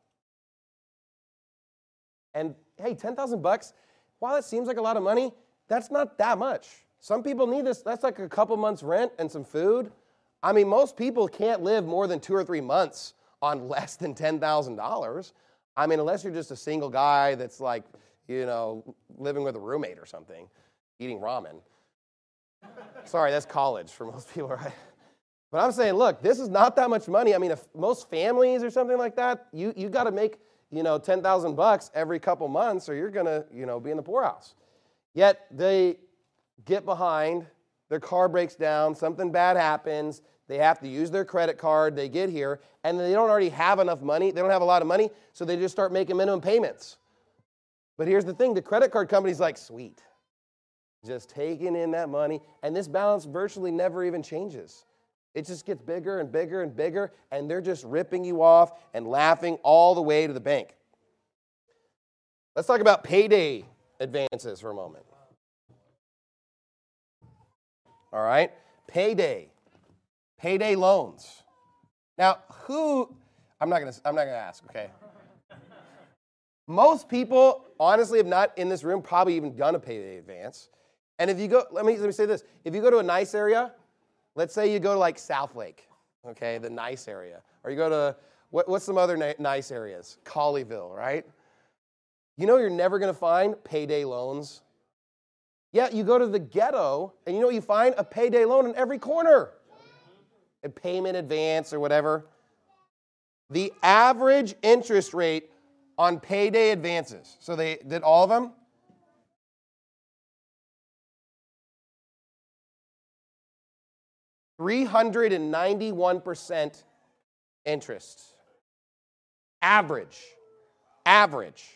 And hey, ten thousand bucks, while it seems like a lot of money, that's not that much. Some people need this. That's like a couple months' rent and some food. I mean, most people can't live more than two or three months on less than ten thousand dollars. I mean, unless you're just a single guy that's like, you know, living with a roommate or something, eating ramen. Sorry, that's college for most people, right? But I'm saying, look, this is not that much money. I mean, if most families or something like that, you you got to make, you know, ten thousand bucks every couple months, or you're gonna, you know, be in the poorhouse. Yet they get behind, their car breaks down, something bad happens, they have to use their credit card, they get here, and they don't already have enough money, they don't have a lot of money, so they just start making minimum payments. But here's the thing, the credit card company's like, sweet, just taking in that money, and this balance virtually never even changes. It just gets bigger and bigger and bigger, and they're just ripping you off and laughing all the way to the bank. Let's talk about payday advances for a moment. All right, payday, payday loans. Now, who? I'm not gonna. I'm not gonna ask. Okay. Most people, honestly, have not in this room probably even done a payday advance. And if you go, let me let me say this: if you go to a nice area, let's say you go to like South Lake, okay, the nice area, or you go to what, what's some other na- nice areas? Colleyville, right? You know, you're never gonna find payday loans. Yeah, you go to the ghetto, and you know what you find? A payday loan in every corner. A payment advance or whatever. The average interest rate on payday advances, so they did all of them, three hundred ninety-one percent interest. Average. Average.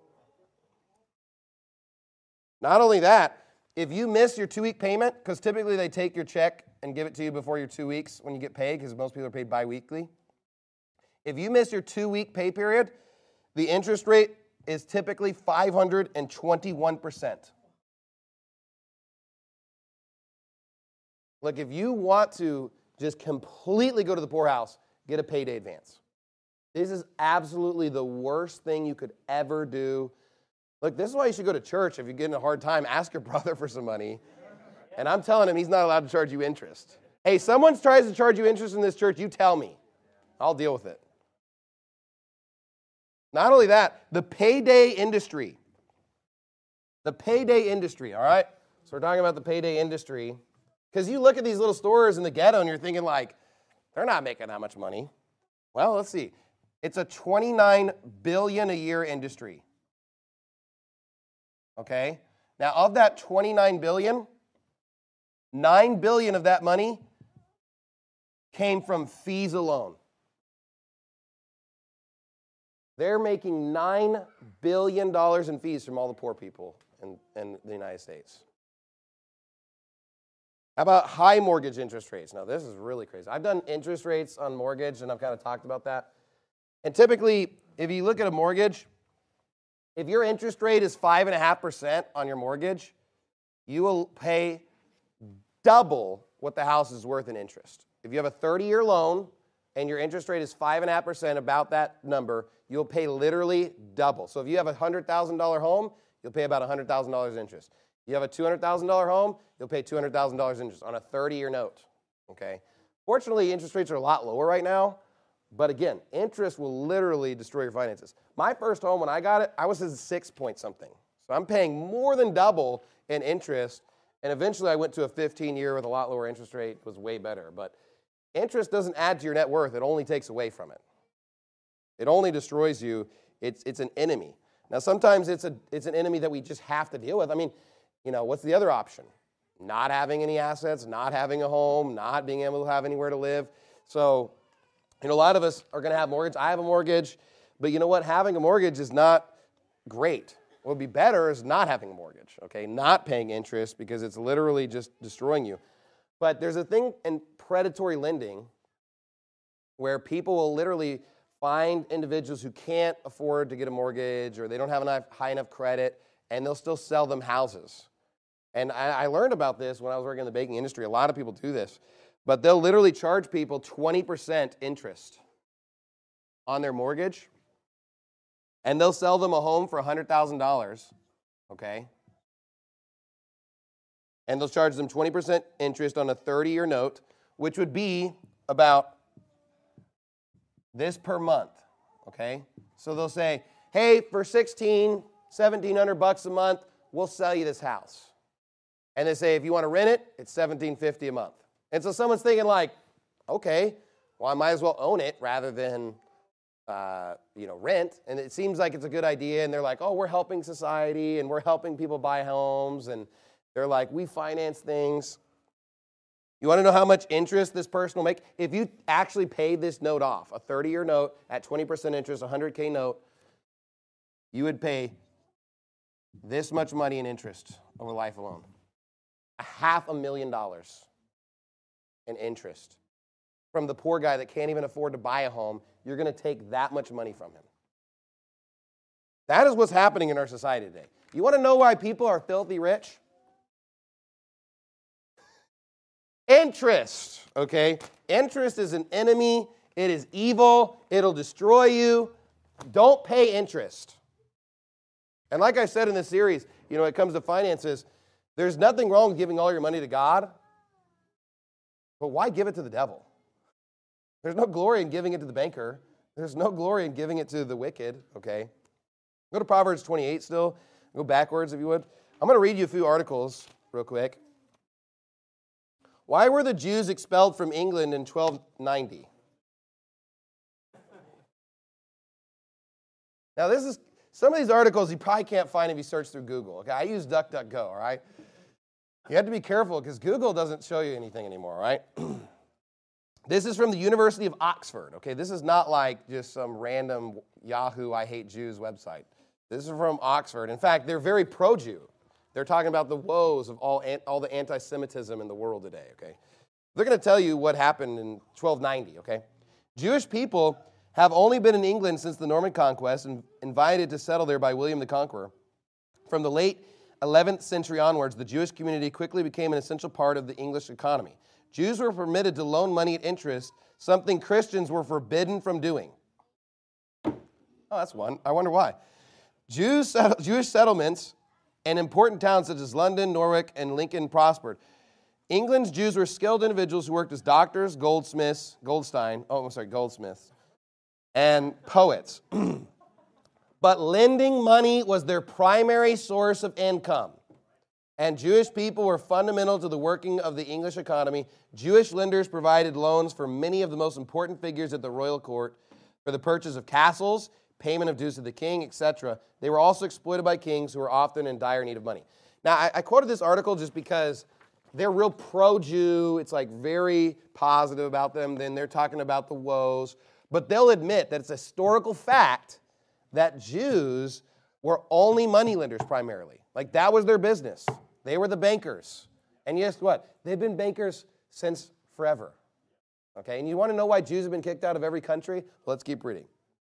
Not only that, if you miss your two-week payment, because typically they take your check and give it to you before your two weeks when you get paid, because most people are paid biweekly. If you miss your two-week pay period, the interest rate is typically five hundred twenty-one percent. Look, if you want to just completely go to the poorhouse, get a payday advance. This is absolutely the worst thing you could ever do. Look, this is why you should go to church. If you get in a hard time, ask your brother for some money. And I'm telling him he's not allowed to charge you interest. Hey, someone tries to charge you interest in this church, you tell me. I'll deal with it. Not only that, the payday industry. The payday industry, all right? So we're talking about the payday industry. Because you look at these little stores in the ghetto and you're thinking like, they're not making that much money. Well, let's see. It's a twenty-nine billion dollars a year industry. Okay? Now, of that twenty-nine billion dollars, nine billion dollars of that money came from fees alone. They're making nine billion dollars in fees from all the poor people in, in the United States. How about high mortgage interest rates? Now, this is really crazy. I've done interest rates on mortgage, and I've kind of talked about that. And typically, if you look at a mortgage, if your interest rate is five point five percent on your mortgage, you will pay double what the house is worth in interest. If you have a thirty-year loan and your interest rate is five point five percent, about that number, you'll pay literally double. So if you have a one hundred thousand dollars home, you'll pay about one hundred thousand dollars interest. You have a two hundred thousand dollars home, you'll pay two hundred thousand dollars interest on a thirty-year note, okay? Fortunately, interest rates are a lot lower right now, but again, interest will literally destroy your finances. My first home, when I got it, I was at six point something. So I'm paying more than double in interest, and eventually I went to a fifteen-year with a lot lower interest rate. It was way better, but interest doesn't add to your net worth. It only takes away from it. It only destroys you. It's, it's an enemy. Now, sometimes it's, a, it's an enemy that we just have to deal with. I mean, you know, what's the other option? Not having any assets, not having a home, not being able to have anywhere to live. So, you know, a lot of us are going to have mortgage. I have a mortgage, but you know what? Having a mortgage is not great. What would be better is not having a mortgage, okay? Not paying interest, because it's literally just destroying you. But there's a thing in predatory lending where people will literally find individuals who can't afford to get a mortgage or they don't have enough high enough credit, and they'll still sell them houses. And I, I learned about this when I was working in the baking industry. A lot of people do this. But they'll literally charge people twenty percent interest on their mortgage, and they'll sell them a home for one hundred thousand dollars, okay? And they'll charge them twenty percent interest on a thirty-year note, which would be about this per month, okay? So they'll say, hey, for sixteen, seventeen hundred bucks a month, we'll sell you this house. And they say, if you want to rent it, it's seventeen fifty a month. And so someone's thinking like, okay, well, I might as well own it rather than, uh, you know, rent. And it seems like it's a good idea. And they're like, oh, we're helping society and we're helping people buy homes. And they're like, we finance things. You want to know how much interest this person will make? If you actually paid this note off, a thirty-year note at twenty percent interest, a one hundred K note, you would pay this much money in interest over life alone. A half a million dollars in interest from the poor guy that can't even afford to buy a home. You're going to take that much money from him. That is what's happening in our society today. You want to know why people are filthy rich? Interest, okay? Interest is an enemy. It is evil. It'll destroy you. Don't pay interest. And like I said in this series, you know, when it comes to finances, there's nothing wrong with giving all your money to God, but why give it to the devil? There's no glory in giving it to the banker. There's no glory in giving it to the wicked, okay? Go to Proverbs twenty-eight still. Go backwards if you would. I'm going to read you a few articles real quick. Why were the Jews expelled from England in twelve ninety? Now, this is some of these articles you probably can't find if you search through Google. Okay, I use DuckDuckGo, all right? You have to be careful because Google doesn't show you anything anymore, right? This is from the University of Oxford, okay? This is not like just some random Yahoo I Hate Jews website. This is from Oxford. In fact, they're very pro-Jew. They're talking about the woes of all, all the anti-Semitism in the world today, okay? They're going to tell you what happened in twelve ninety, okay? Jewish people have only been in England since the Norman Conquest and invited to settle there by William the Conqueror. From the late eleventh century onwards, the Jewish community quickly became an essential part of the English economy. Jews were permitted to loan money at interest, something Christians were forbidden from doing. Oh, that's one. I wonder why. Jews, Jewish settlements and important towns such as London, Norwich, and Lincoln prospered. England's Jews were skilled individuals who worked as doctors, goldsmiths, Goldstein, oh, I'm sorry, goldsmiths, and poets. But lending money was their primary source of income. And Jewish people were fundamental to the working of the English economy. Jewish lenders provided loans for many of the most important figures at the royal court for the purchase of castles, payment of dues to the king, et cetera. They were also exploited by kings who were often in dire need of money. Now, I, I quoted this article just because they're real pro-Jew. It's like very positive about them. Then they're talking about the woes. But they'll admit that it's a historical fact that Jews were only moneylenders primarily. Like that was their business. They were the bankers. And guess what? They've been bankers since forever. Okay, and you want to know why Jews have been kicked out of every country? Well, let's keep reading.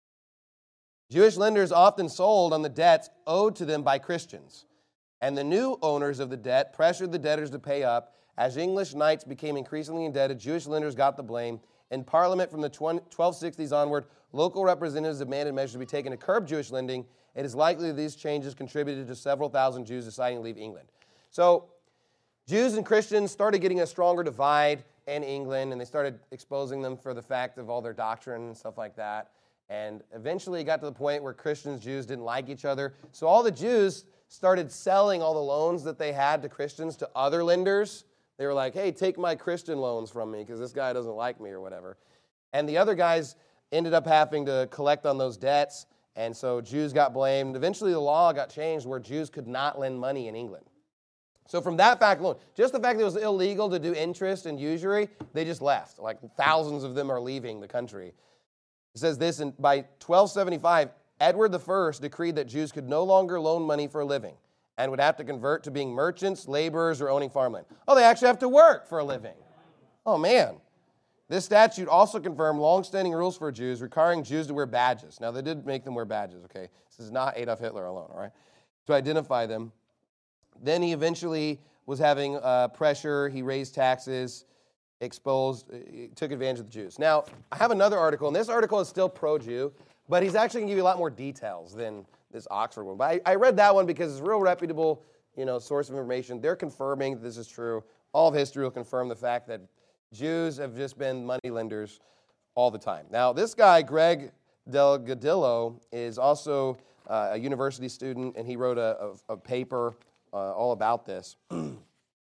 Jewish lenders often sold on the debts owed to them by Christians. And the new owners of the debt pressured the debtors to pay up. As English knights became increasingly indebted, Jewish lenders got the blame. In Parliament from the twelve sixties onward, local representatives demanded measures to be taken to curb Jewish lending. It is likely that these changes contributed to several thousand Jews deciding to leave England. So Jews and Christians started getting a stronger divide in England, and they started exposing them for the fact of all their doctrine and stuff like that. And eventually it got to the point where Christians and Jews didn't like each other. So all the Jews started selling all the loans that they had to Christians to other lenders. They were like, hey, take my Christian loans from me because this guy doesn't like me or whatever. And the other guys ended up having to collect on those debts. And so Jews got blamed. Eventually the law got changed where Jews could not lend money in England. So from that fact alone, just the fact that it was illegal to do interest and usury, they just left. Like thousands of them are leaving the country. It says this, in, by twelve seventy-five, Edward the First decreed that Jews could no longer loan money for a living and would have to convert to being merchants, laborers, or owning farmland. Oh, they actually have to work for a living. Oh, man. This statute also confirmed long-standing rules for Jews requiring Jews to wear badges. Now, they did make them wear badges, okay? This is not Adolf Hitler alone, all right? To identify them. Then he eventually was having uh, pressure. He raised taxes, exposed, uh, took advantage of the Jews. Now, I have another article, and this article is still pro-Jew, but he's actually going to give you a lot more details than this Oxford one. But I, I read that one because it's a real reputable, you know, source of information. They're confirming that this is true. All of history will confirm the fact that Jews have just been money lenders all the time. Now, this guy, Greg Delgadillo, is also uh, a university student, and he wrote a, a, a paper uh, all about this. And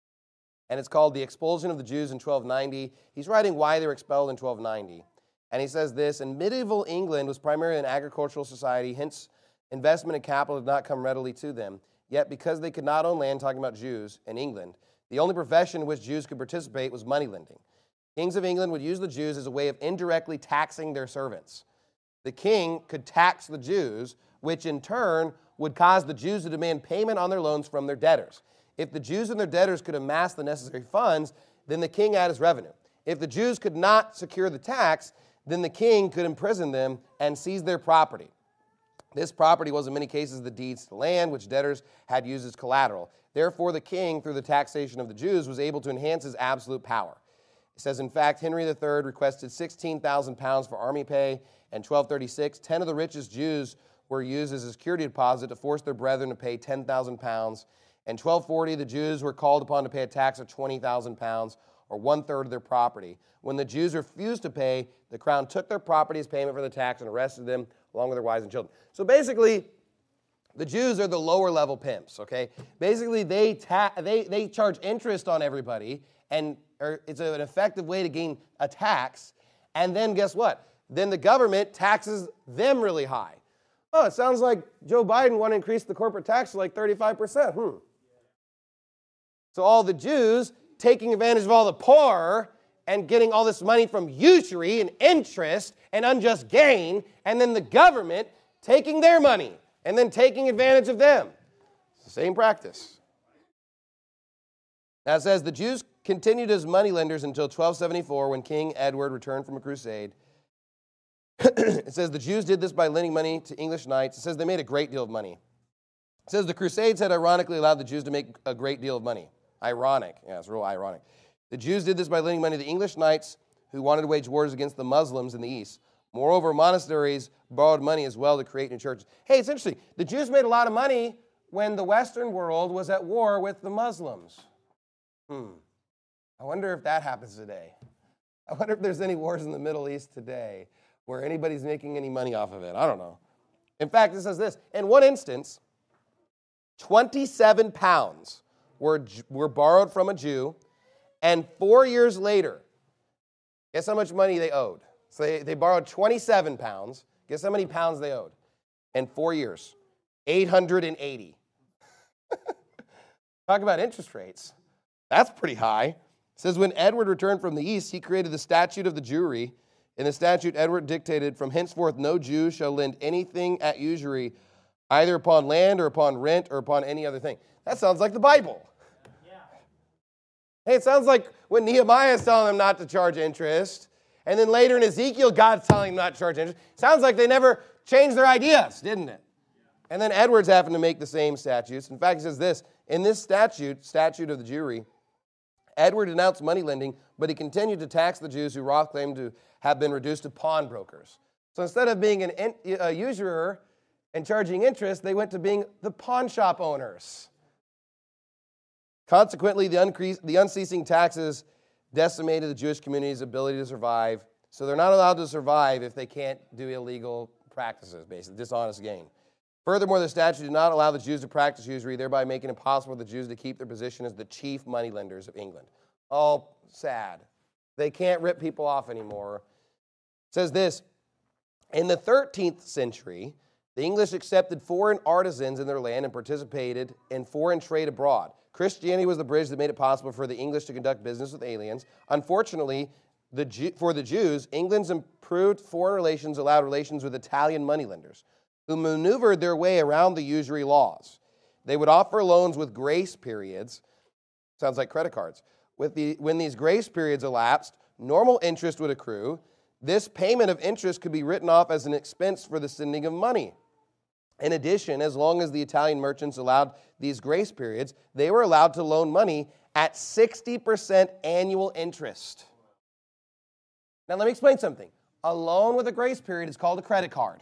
it's called The Expulsion of the Jews in twelve ninety. He's writing why they were expelled in twelve ninety. And he says this, in medieval England was primarily an agricultural society, hence investment and capital did not come readily to them. Yet because they could not own land, talking about Jews in England, the only profession in which Jews could participate was money lending. Kings of England would use the Jews as a way of indirectly taxing their servants. The king could tax the Jews, which in turn would cause the Jews to demand payment on their loans from their debtors. If the Jews and their debtors could amass the necessary funds, then the king had his revenue. If the Jews could not secure the tax, then the king could imprison them and seize their property. This property was in many cases the deeds to land, which debtors had used as collateral. Therefore, the king, through the taxation of the Jews, was able to enhance his absolute power. It says, in fact, Henry the Third requested sixteen thousand pounds for army pay, and twelve thirty-six, ten of the richest Jews were used as a security deposit to force their brethren to pay ten thousand pounds. And twelve forty, the Jews were called upon to pay a tax of twenty thousand pounds, or one-third of their property. When the Jews refused to pay, the crown took their property as payment for the tax and arrested them, along with their wives and children. So basically, the Jews are the lower-level pimps, okay? Basically, they, ta- they, they charge interest on everybody, and or it's an effective way to gain a tax. And then guess what? Then the government taxes them really high. Oh, it sounds like Joe Biden want to increase the corporate tax to like thirty-five percent. Hmm. So all the Jews taking advantage of all the poor and getting all this money from usury and interest and unjust gain, and then the government taking their money and then taking advantage of them. It's the same practice. Now it says the Jews continued as moneylenders until twelve seventy-four when King Edward returned from a crusade. It says the Jews did this by lending money to English knights. It says they made a great deal of money. It says the Crusades had ironically allowed the Jews to make a great deal of money. Ironic. Yeah, it's real ironic. The Jews did this by lending money to the English knights who wanted to wage wars against the Muslims in the East. Moreover, monasteries borrowed money as well to create new churches. Hey, it's interesting. The Jews made a lot of money when the Western world was at war with the Muslims. Hmm. I wonder if that happens today. I wonder if there's any wars in the Middle East today where anybody's making any money off of it. I don't know. In fact, it says this. In one instance, twenty-seven pounds were, were borrowed from a Jew, and four years later, guess how much money they owed? So they, they borrowed twenty-seven pounds. Guess how many pounds they owed? In four years, eight hundred eighty. Talk about interest rates. That's pretty high. It says, when Edward returned from the East, he created the Statute of the Jewry. In the statute, Edward dictated, from henceforth no Jew shall lend anything at usury, either upon land or upon rent or upon any other thing. That sounds like the Bible. Yeah. Hey, it sounds like when Nehemiah is telling them not to charge interest, and then later in Ezekiel, God's telling them not to charge interest. Sounds like they never changed their ideas, didn't it? And then Edward's having to make the same statutes. In fact, he says this, in this statute, Statute of the Jewry, Edward denounced money lending, but he continued to tax the Jews who Roth claimed to have been reduced to pawnbrokers. So instead of being an in, a usurer and charging interest, they went to being the pawn shop owners. Consequently, the, uncre- the unceasing taxes decimated the Jewish community's ability to survive. So they're not allowed to survive if they can't do illegal practices, basically, dishonest gain. Furthermore, the statute did not allow the Jews to practice usury, thereby making it impossible for the Jews to keep their position as the chief moneylenders of England. Oh, sad. They can't rip people off anymore. It says this, in the thirteenth century, the English accepted foreign artisans in their land and participated in foreign trade abroad. Christianity was the bridge that made it possible for the English to conduct business with aliens. Unfortunately, the Jew, for the Jews, England's improved foreign relations allowed relations with Italian moneylenders, who maneuvered their way around the usury laws. They would offer loans with grace periods, sounds like credit cards. With the, when these grace periods elapsed, normal interest would accrue. This payment of interest could be written off as an expense for the sending of money. In addition, as long as the Italian merchants allowed these grace periods, they were allowed to loan money at sixty percent annual interest. Now, let me explain something. A loan with a grace period is called a credit card.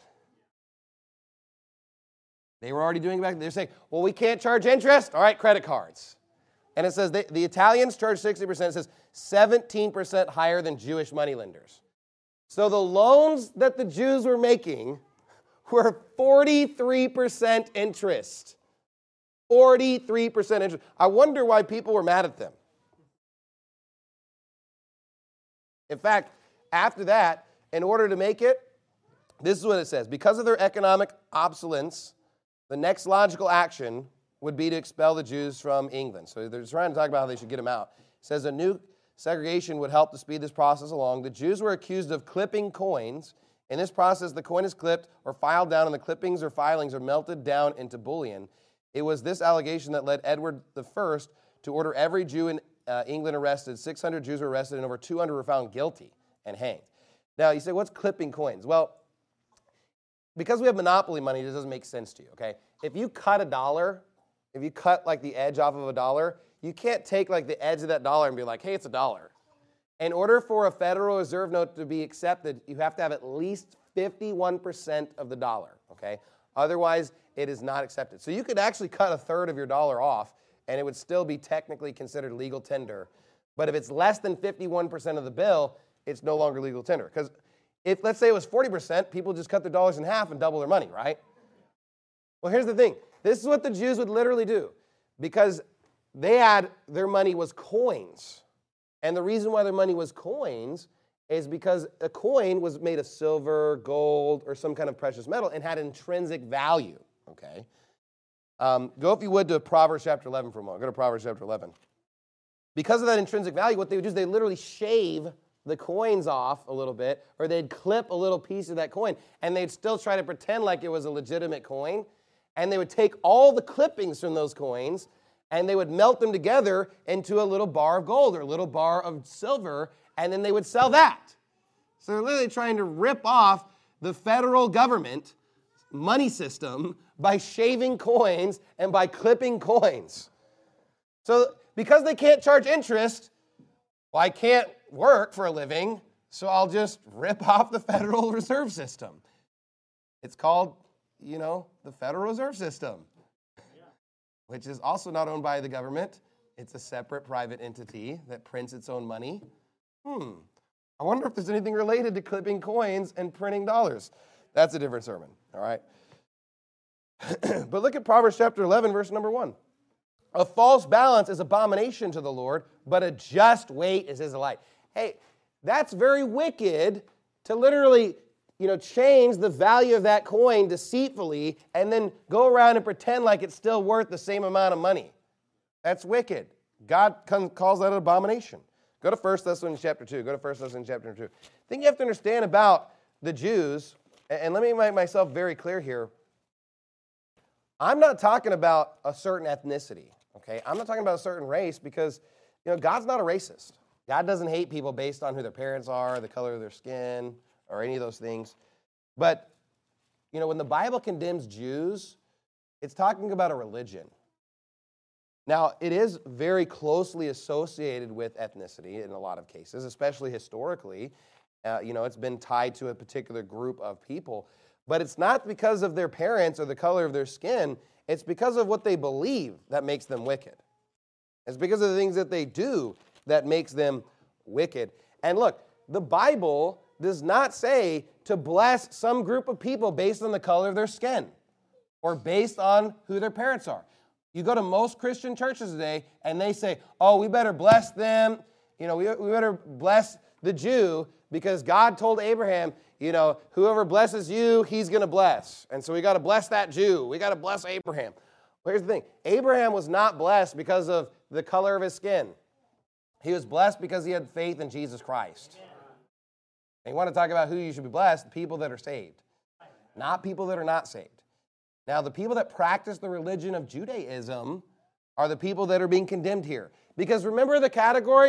They were already doing it back then. They're saying, well, we can't charge interest. All right, credit cards. And it says they, the Italians charge sixty percent. It says seventeen percent higher than Jewish moneylenders. So the loans that the Jews were making were forty-three percent interest. forty-three percent interest. I wonder why people were mad at them. In fact, after that, in order to make it, this is what it says. Because of their economic obsolescence, the next logical action would be to expel the Jews from England. So they're trying to talk about how they should get them out. It says a new segregation would help to speed this process along. The Jews were accused of clipping coins. In this process, the coin is clipped or filed down, and the clippings or filings are melted down into bullion. It was this allegation that led Edward the First to order every Jew in uh, England arrested. six hundred Jews were arrested, and over two hundred were found guilty and hanged. Now, you say, what's clipping coins? Well, because we have monopoly money, this doesn't make sense to you, okay? If you cut a dollar, if you cut like the edge off of a dollar, you can't take like the edge of that dollar and be like, hey, it's a dollar. In order for a Federal Reserve note to be accepted, you have to have at least fifty-one percent of the dollar, okay? Otherwise, it is not accepted. So you could actually cut a third of your dollar off, and it would still be technically considered legal tender. But if it's less than fifty-one percent of the bill, it's no longer legal tender. Because if, let's say it was forty percent, people just cut their dollars in half and double their money, right? Well, here's the thing. This is what the Jews would literally do. Because they had, their money was coins. And the reason why their money was coins is because a coin was made of silver, gold, or some kind of precious metal and had intrinsic value, okay? Um, go, if you would, to Proverbs chapter eleven for a moment. Go to Proverbs chapter eleven. Because of that intrinsic value, what they would do is they literally shave the coins off a little bit, or they'd clip a little piece of that coin, and they'd still try to pretend like it was a legitimate coin, and they would take all the clippings from those coins, and they would melt them together into a little bar of gold or a little bar of silver, and then they would sell that. So they're literally trying to rip off the federal government money system by shaving coins and by clipping coins. So because they can't charge interest, well, I can't work for a living, so I'll just rip off the Federal Reserve System. It's called, you know, the Federal Reserve System, which is also not owned by the government. It's a separate private entity that prints its own money. Hmm. I wonder if there's anything related to clipping coins and printing dollars. That's a different sermon, all right? But look at Proverbs chapter eleven, verse number one. A false balance is abomination to the Lord, but a just weight is his delight. Hey, that's very wicked to literally, you know, change the value of that coin deceitfully and then go around and pretend like it's still worth the same amount of money. That's wicked. God calls that an abomination. Go to First Thessalonians chapter two. Go to First Thessalonians chapter two. I think you have to understand about the Jews, and let me make myself very clear here. I'm not talking about a certain ethnicity, okay? I'm not talking about a certain race because, you know, God's not a racist. God doesn't hate people based on who their parents are, the color of their skin, or any of those things. But, you know, when the Bible condemns Jews, it's talking about a religion. Now, it is very closely associated with ethnicity in a lot of cases, especially historically. Uh, you know, it's been tied to a particular group of people. But it's not because of their parents or the color of their skin. It's because of what they believe that makes them wicked. It's because of the things that they do that makes them wicked. And look, the Bible does not say to bless some group of people based on the color of their skin or based on who their parents are. You go to most Christian churches today, and they say, oh, we better bless them. You know, we, we better bless the Jew because God told Abraham, you know, whoever blesses you, he's going to bless. And so we got to bless that Jew. We got to bless Abraham. Well, here's the thing. Abraham was not blessed because of the color of his skin. He was blessed because he had faith in Jesus Christ. And you want to talk about who you should be blessed? The people that are saved, not people that are not saved. Now, the people that practice the religion of Judaism are the people that are being condemned here. Because remember the categories?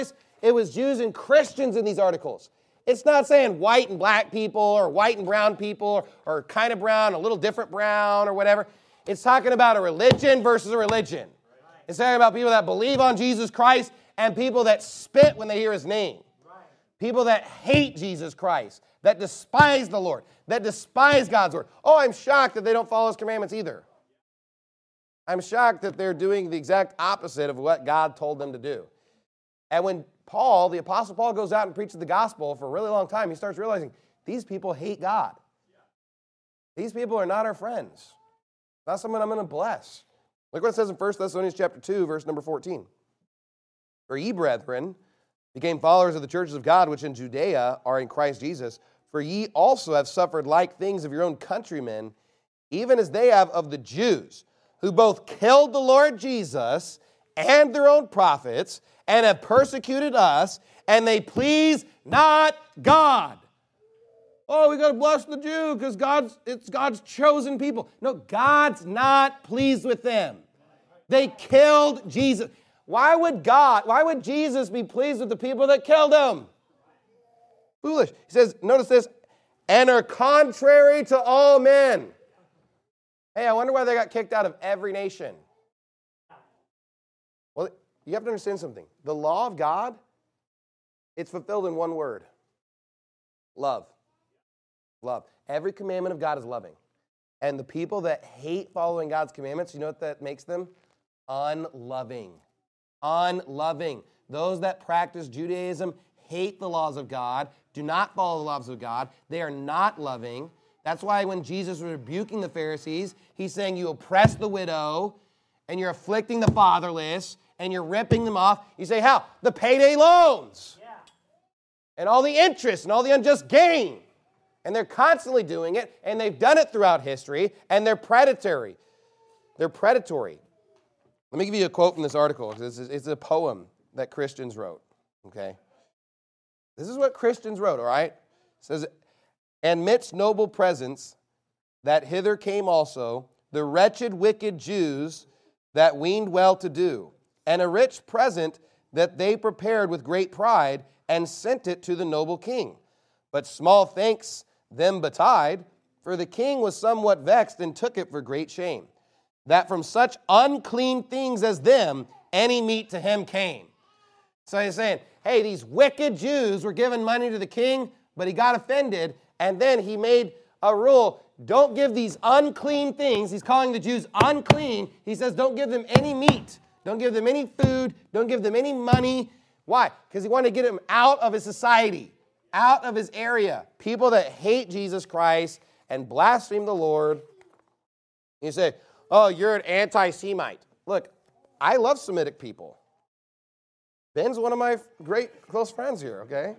it was Jews and Christians in these articles. It's not saying white and black people or white and brown people or, or kind of brown, a little different brown or whatever. It's talking about a religion versus a religion. It's talking about people that believe on Jesus Christ and people that spit when they hear his name. People that hate Jesus Christ, that despise the Lord, that despise God's word. Oh, I'm shocked that they don't follow his commandments either. I'm shocked that they're doing the exact opposite of what God told them to do. And when Paul, the Apostle Paul, goes out and preaches the gospel for a really long time, he starts realizing these people hate God. These people are not our friends. Not someone I'm going to bless. Look what it says in First Thessalonians chapter two, verse number fourteen. For ye, brethren, became followers of the churches of God, which in Judea are in Christ Jesus. For ye also have suffered like things of your own countrymen, even as they have of the Jews, who both killed the Lord Jesus and their own prophets, and have persecuted us, and they please not God. Oh, we got to bless the Jew because God's it's God's chosen people. No, God's not pleased with them. They killed Jesus. Why would God, why would Jesus be pleased with the people that killed him? Foolish. He says, notice this, and are contrary to all men. Hey, I wonder why they got kicked out of every nation. Well, you have to understand something. The law of God, it's fulfilled in one word. Love. Love. Every commandment of God is loving. And the people that hate following God's commandments, you know what that makes them? Unloving. Unloving. Those that practice Judaism hate the laws of God, do not follow the laws of God. They are not loving. That's why when Jesus was rebuking the Pharisees, he's saying you oppress the widow and you're afflicting the fatherless and you're ripping them off. You say, how? The payday loans. Yeah. And all the interest and all the unjust gain. And they're constantly doing it, and they've done it throughout history, and they're predatory. They're predatory. Let me give you a quote from this article. It's, it's a poem that Christians wrote, okay? This is what Christians wrote, all right? It says, and midst noble presents that hither came also the wretched wicked Jews that weened well to do, and a rich present that they prepared with great pride and sent it to the noble king. But small thanks them betide, for the king was somewhat vexed and took it for great shame, that from such unclean things as them any meat to him came. So he's saying, hey, these wicked Jews were giving money to the king, but he got offended, and then he made a rule, don't give these unclean things. He's calling the Jews unclean. He says, don't give them any meat. Don't give them any food. Don't give them any money. Why? Because he wanted to get them out of his society, out of his area. People that hate Jesus Christ and blaspheme the Lord. You say, oh, you're an anti-Semite. Look, I love Semitic people. Ben's one of my great close friends here, okay?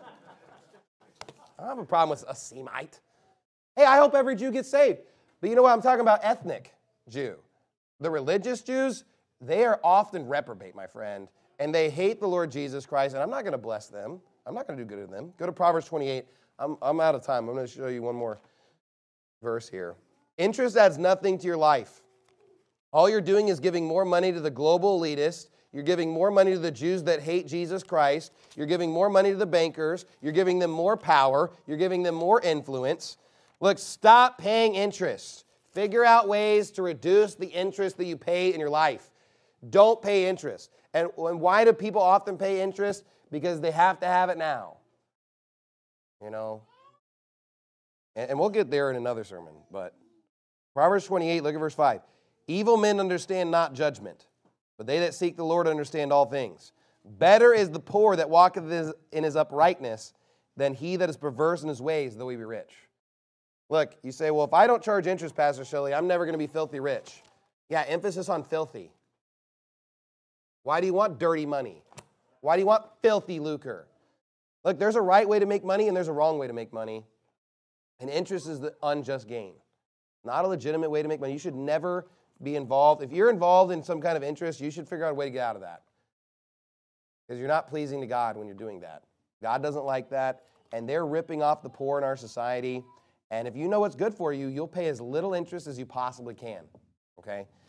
I don't have a problem with a Semite. Hey, I hope every Jew gets saved. But you know what? I'm talking about ethnic Jew. The religious Jews, they are often reprobate, my friend, and they hate the Lord Jesus Christ, and I'm not going to bless them. I'm not going to do good to them. Go to Proverbs twenty-eight. I'm, I'm out of time. I'm going to show you one more verse here. Interest adds nothing to your life. All you're doing is giving more money to the global elitists. You're giving more money to the Jews that hate Jesus Christ. You're giving more money to the bankers. You're giving them more power. You're giving them more influence. Look, stop paying interest. Figure out ways to reduce the interest that you pay in your life. Don't pay interest. And why do people often pay interest? Because they have to have it now. You know? And, and we'll get there in another sermon. But Proverbs twenty-eight, look at verse five. Evil men understand not judgment, but they that seek the Lord understand all things. Better is the poor that walketh in his uprightness than he that is perverse in his ways, though he be rich. Look, you say, well, if I don't charge interest, Pastor Shelley, I'm never going to be filthy rich. Yeah, emphasis on filthy. Why do you want dirty money? Why do you want filthy lucre? Look, there's a right way to make money and there's a wrong way to make money. And interest is the unjust gain. Not a legitimate way to make money. You should never be involved. If you're involved in some kind of interest, you should figure out a way to get out of that. Because you're not pleasing to God when you're doing that. God doesn't like that. And they're ripping off the poor in our society. And if you know what's good for you, you'll pay as little interest as you possibly can. Okay?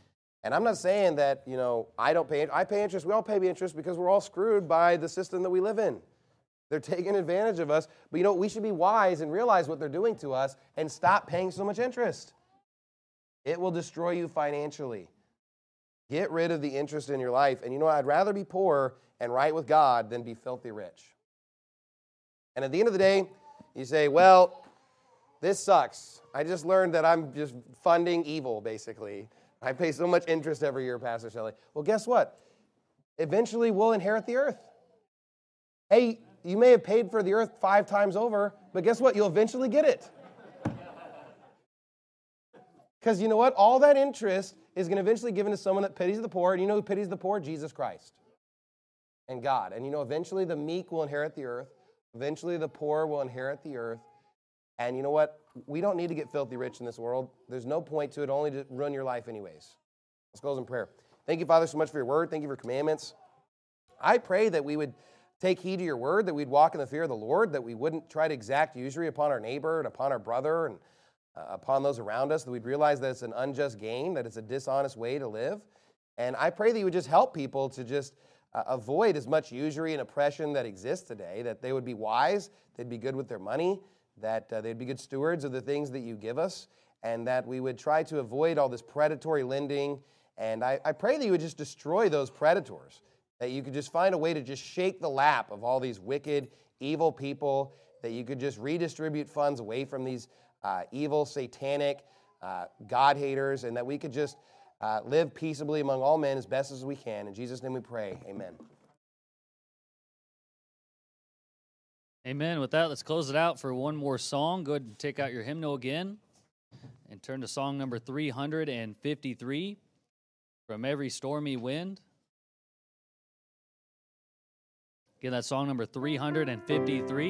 And I'm not saying that, you know, I don't pay, I pay interest, we all pay interest because we're all screwed by the system that we live in. They're taking advantage of us. But, you know, we should be wise and realize what they're doing to us and stop paying so much interest. It will destroy you financially. Get rid of the interest in your life. And you know what? I'd rather be poor and right with God than be filthy rich. And at the end of the day, you say, well, this sucks. I just learned that I'm just funding evil, basically. I pay so much interest every year, Pastor Shelley. Well, guess what? Eventually, we'll inherit the earth. Hey, you may have paid for the earth five times over, but guess what? You'll eventually get it. Because you know what? All that interest is going to eventually give to someone that pities the poor. And you know who pities the poor? Jesus Christ and God. And you know, eventually the meek will inherit the earth. Eventually the poor will inherit the earth. And you know what? We don't need to get filthy rich in this world. There's no point to it, only to ruin your life anyways. Let's close in prayer. Thank you, Father, so much for your word. Thank you for your commandments. I pray that we would take heed to your word, that we'd walk in the fear of the Lord, that we wouldn't try to exact usury upon our neighbor and upon our brother and uh, upon those around us, that we'd realize that it's an unjust gain, that it's a dishonest way to live. And I pray that you would just help people to just uh, avoid as much usury and oppression that exists today, that they would be wise, they'd be good with their money, that uh, they'd be good stewards of the things that you give us, and that we would try to avoid all this predatory lending. And I, I pray that you would just destroy those predators, that you could just find a way to just shake the lap of all these wicked, evil people, that you could just redistribute funds away from these uh, evil, satanic, uh, God-haters, and that we could just uh, live peaceably among all men as best as we can. In Jesus' name we pray, amen.
Amen. With that, let's close it out for one more song. Go ahead and take out your hymnal again and turn to song number three hundred fifty-three, From Every Stormy Wind. Again, that's song number three hundred fifty-three.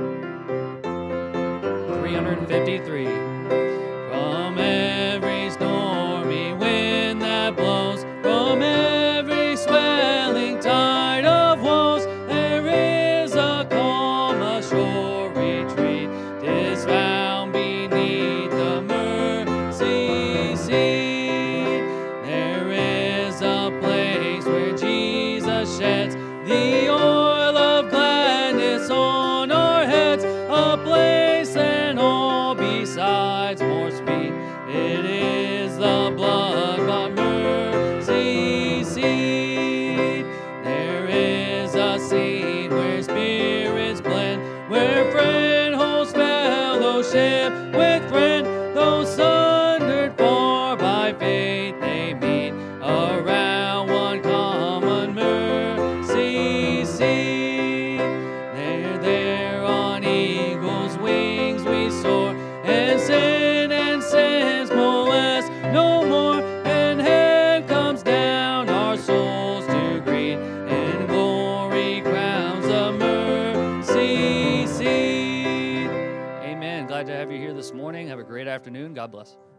three hundred fifty-three. From every stormy wind that blows, from every swelling tide of woes, there is a calm, a sure retreat, 'tis found beneath the mercy seat. There is a place where Jesus sheds the oil of gladness on our heads, a place and all besides more sweet. It is the blood-bought mercy seat. There is a seat where spirits blend, where friend holds fellowship with friend, though sundered far by faith they meet around one common mercy seat. There, there on eagle's wings we soar, and sin and sins molest no more, and heaven comes down our souls to greet, and glory crowns a mercy seat. Amen. Glad to have you here this morning. Have a great afternoon. God bless.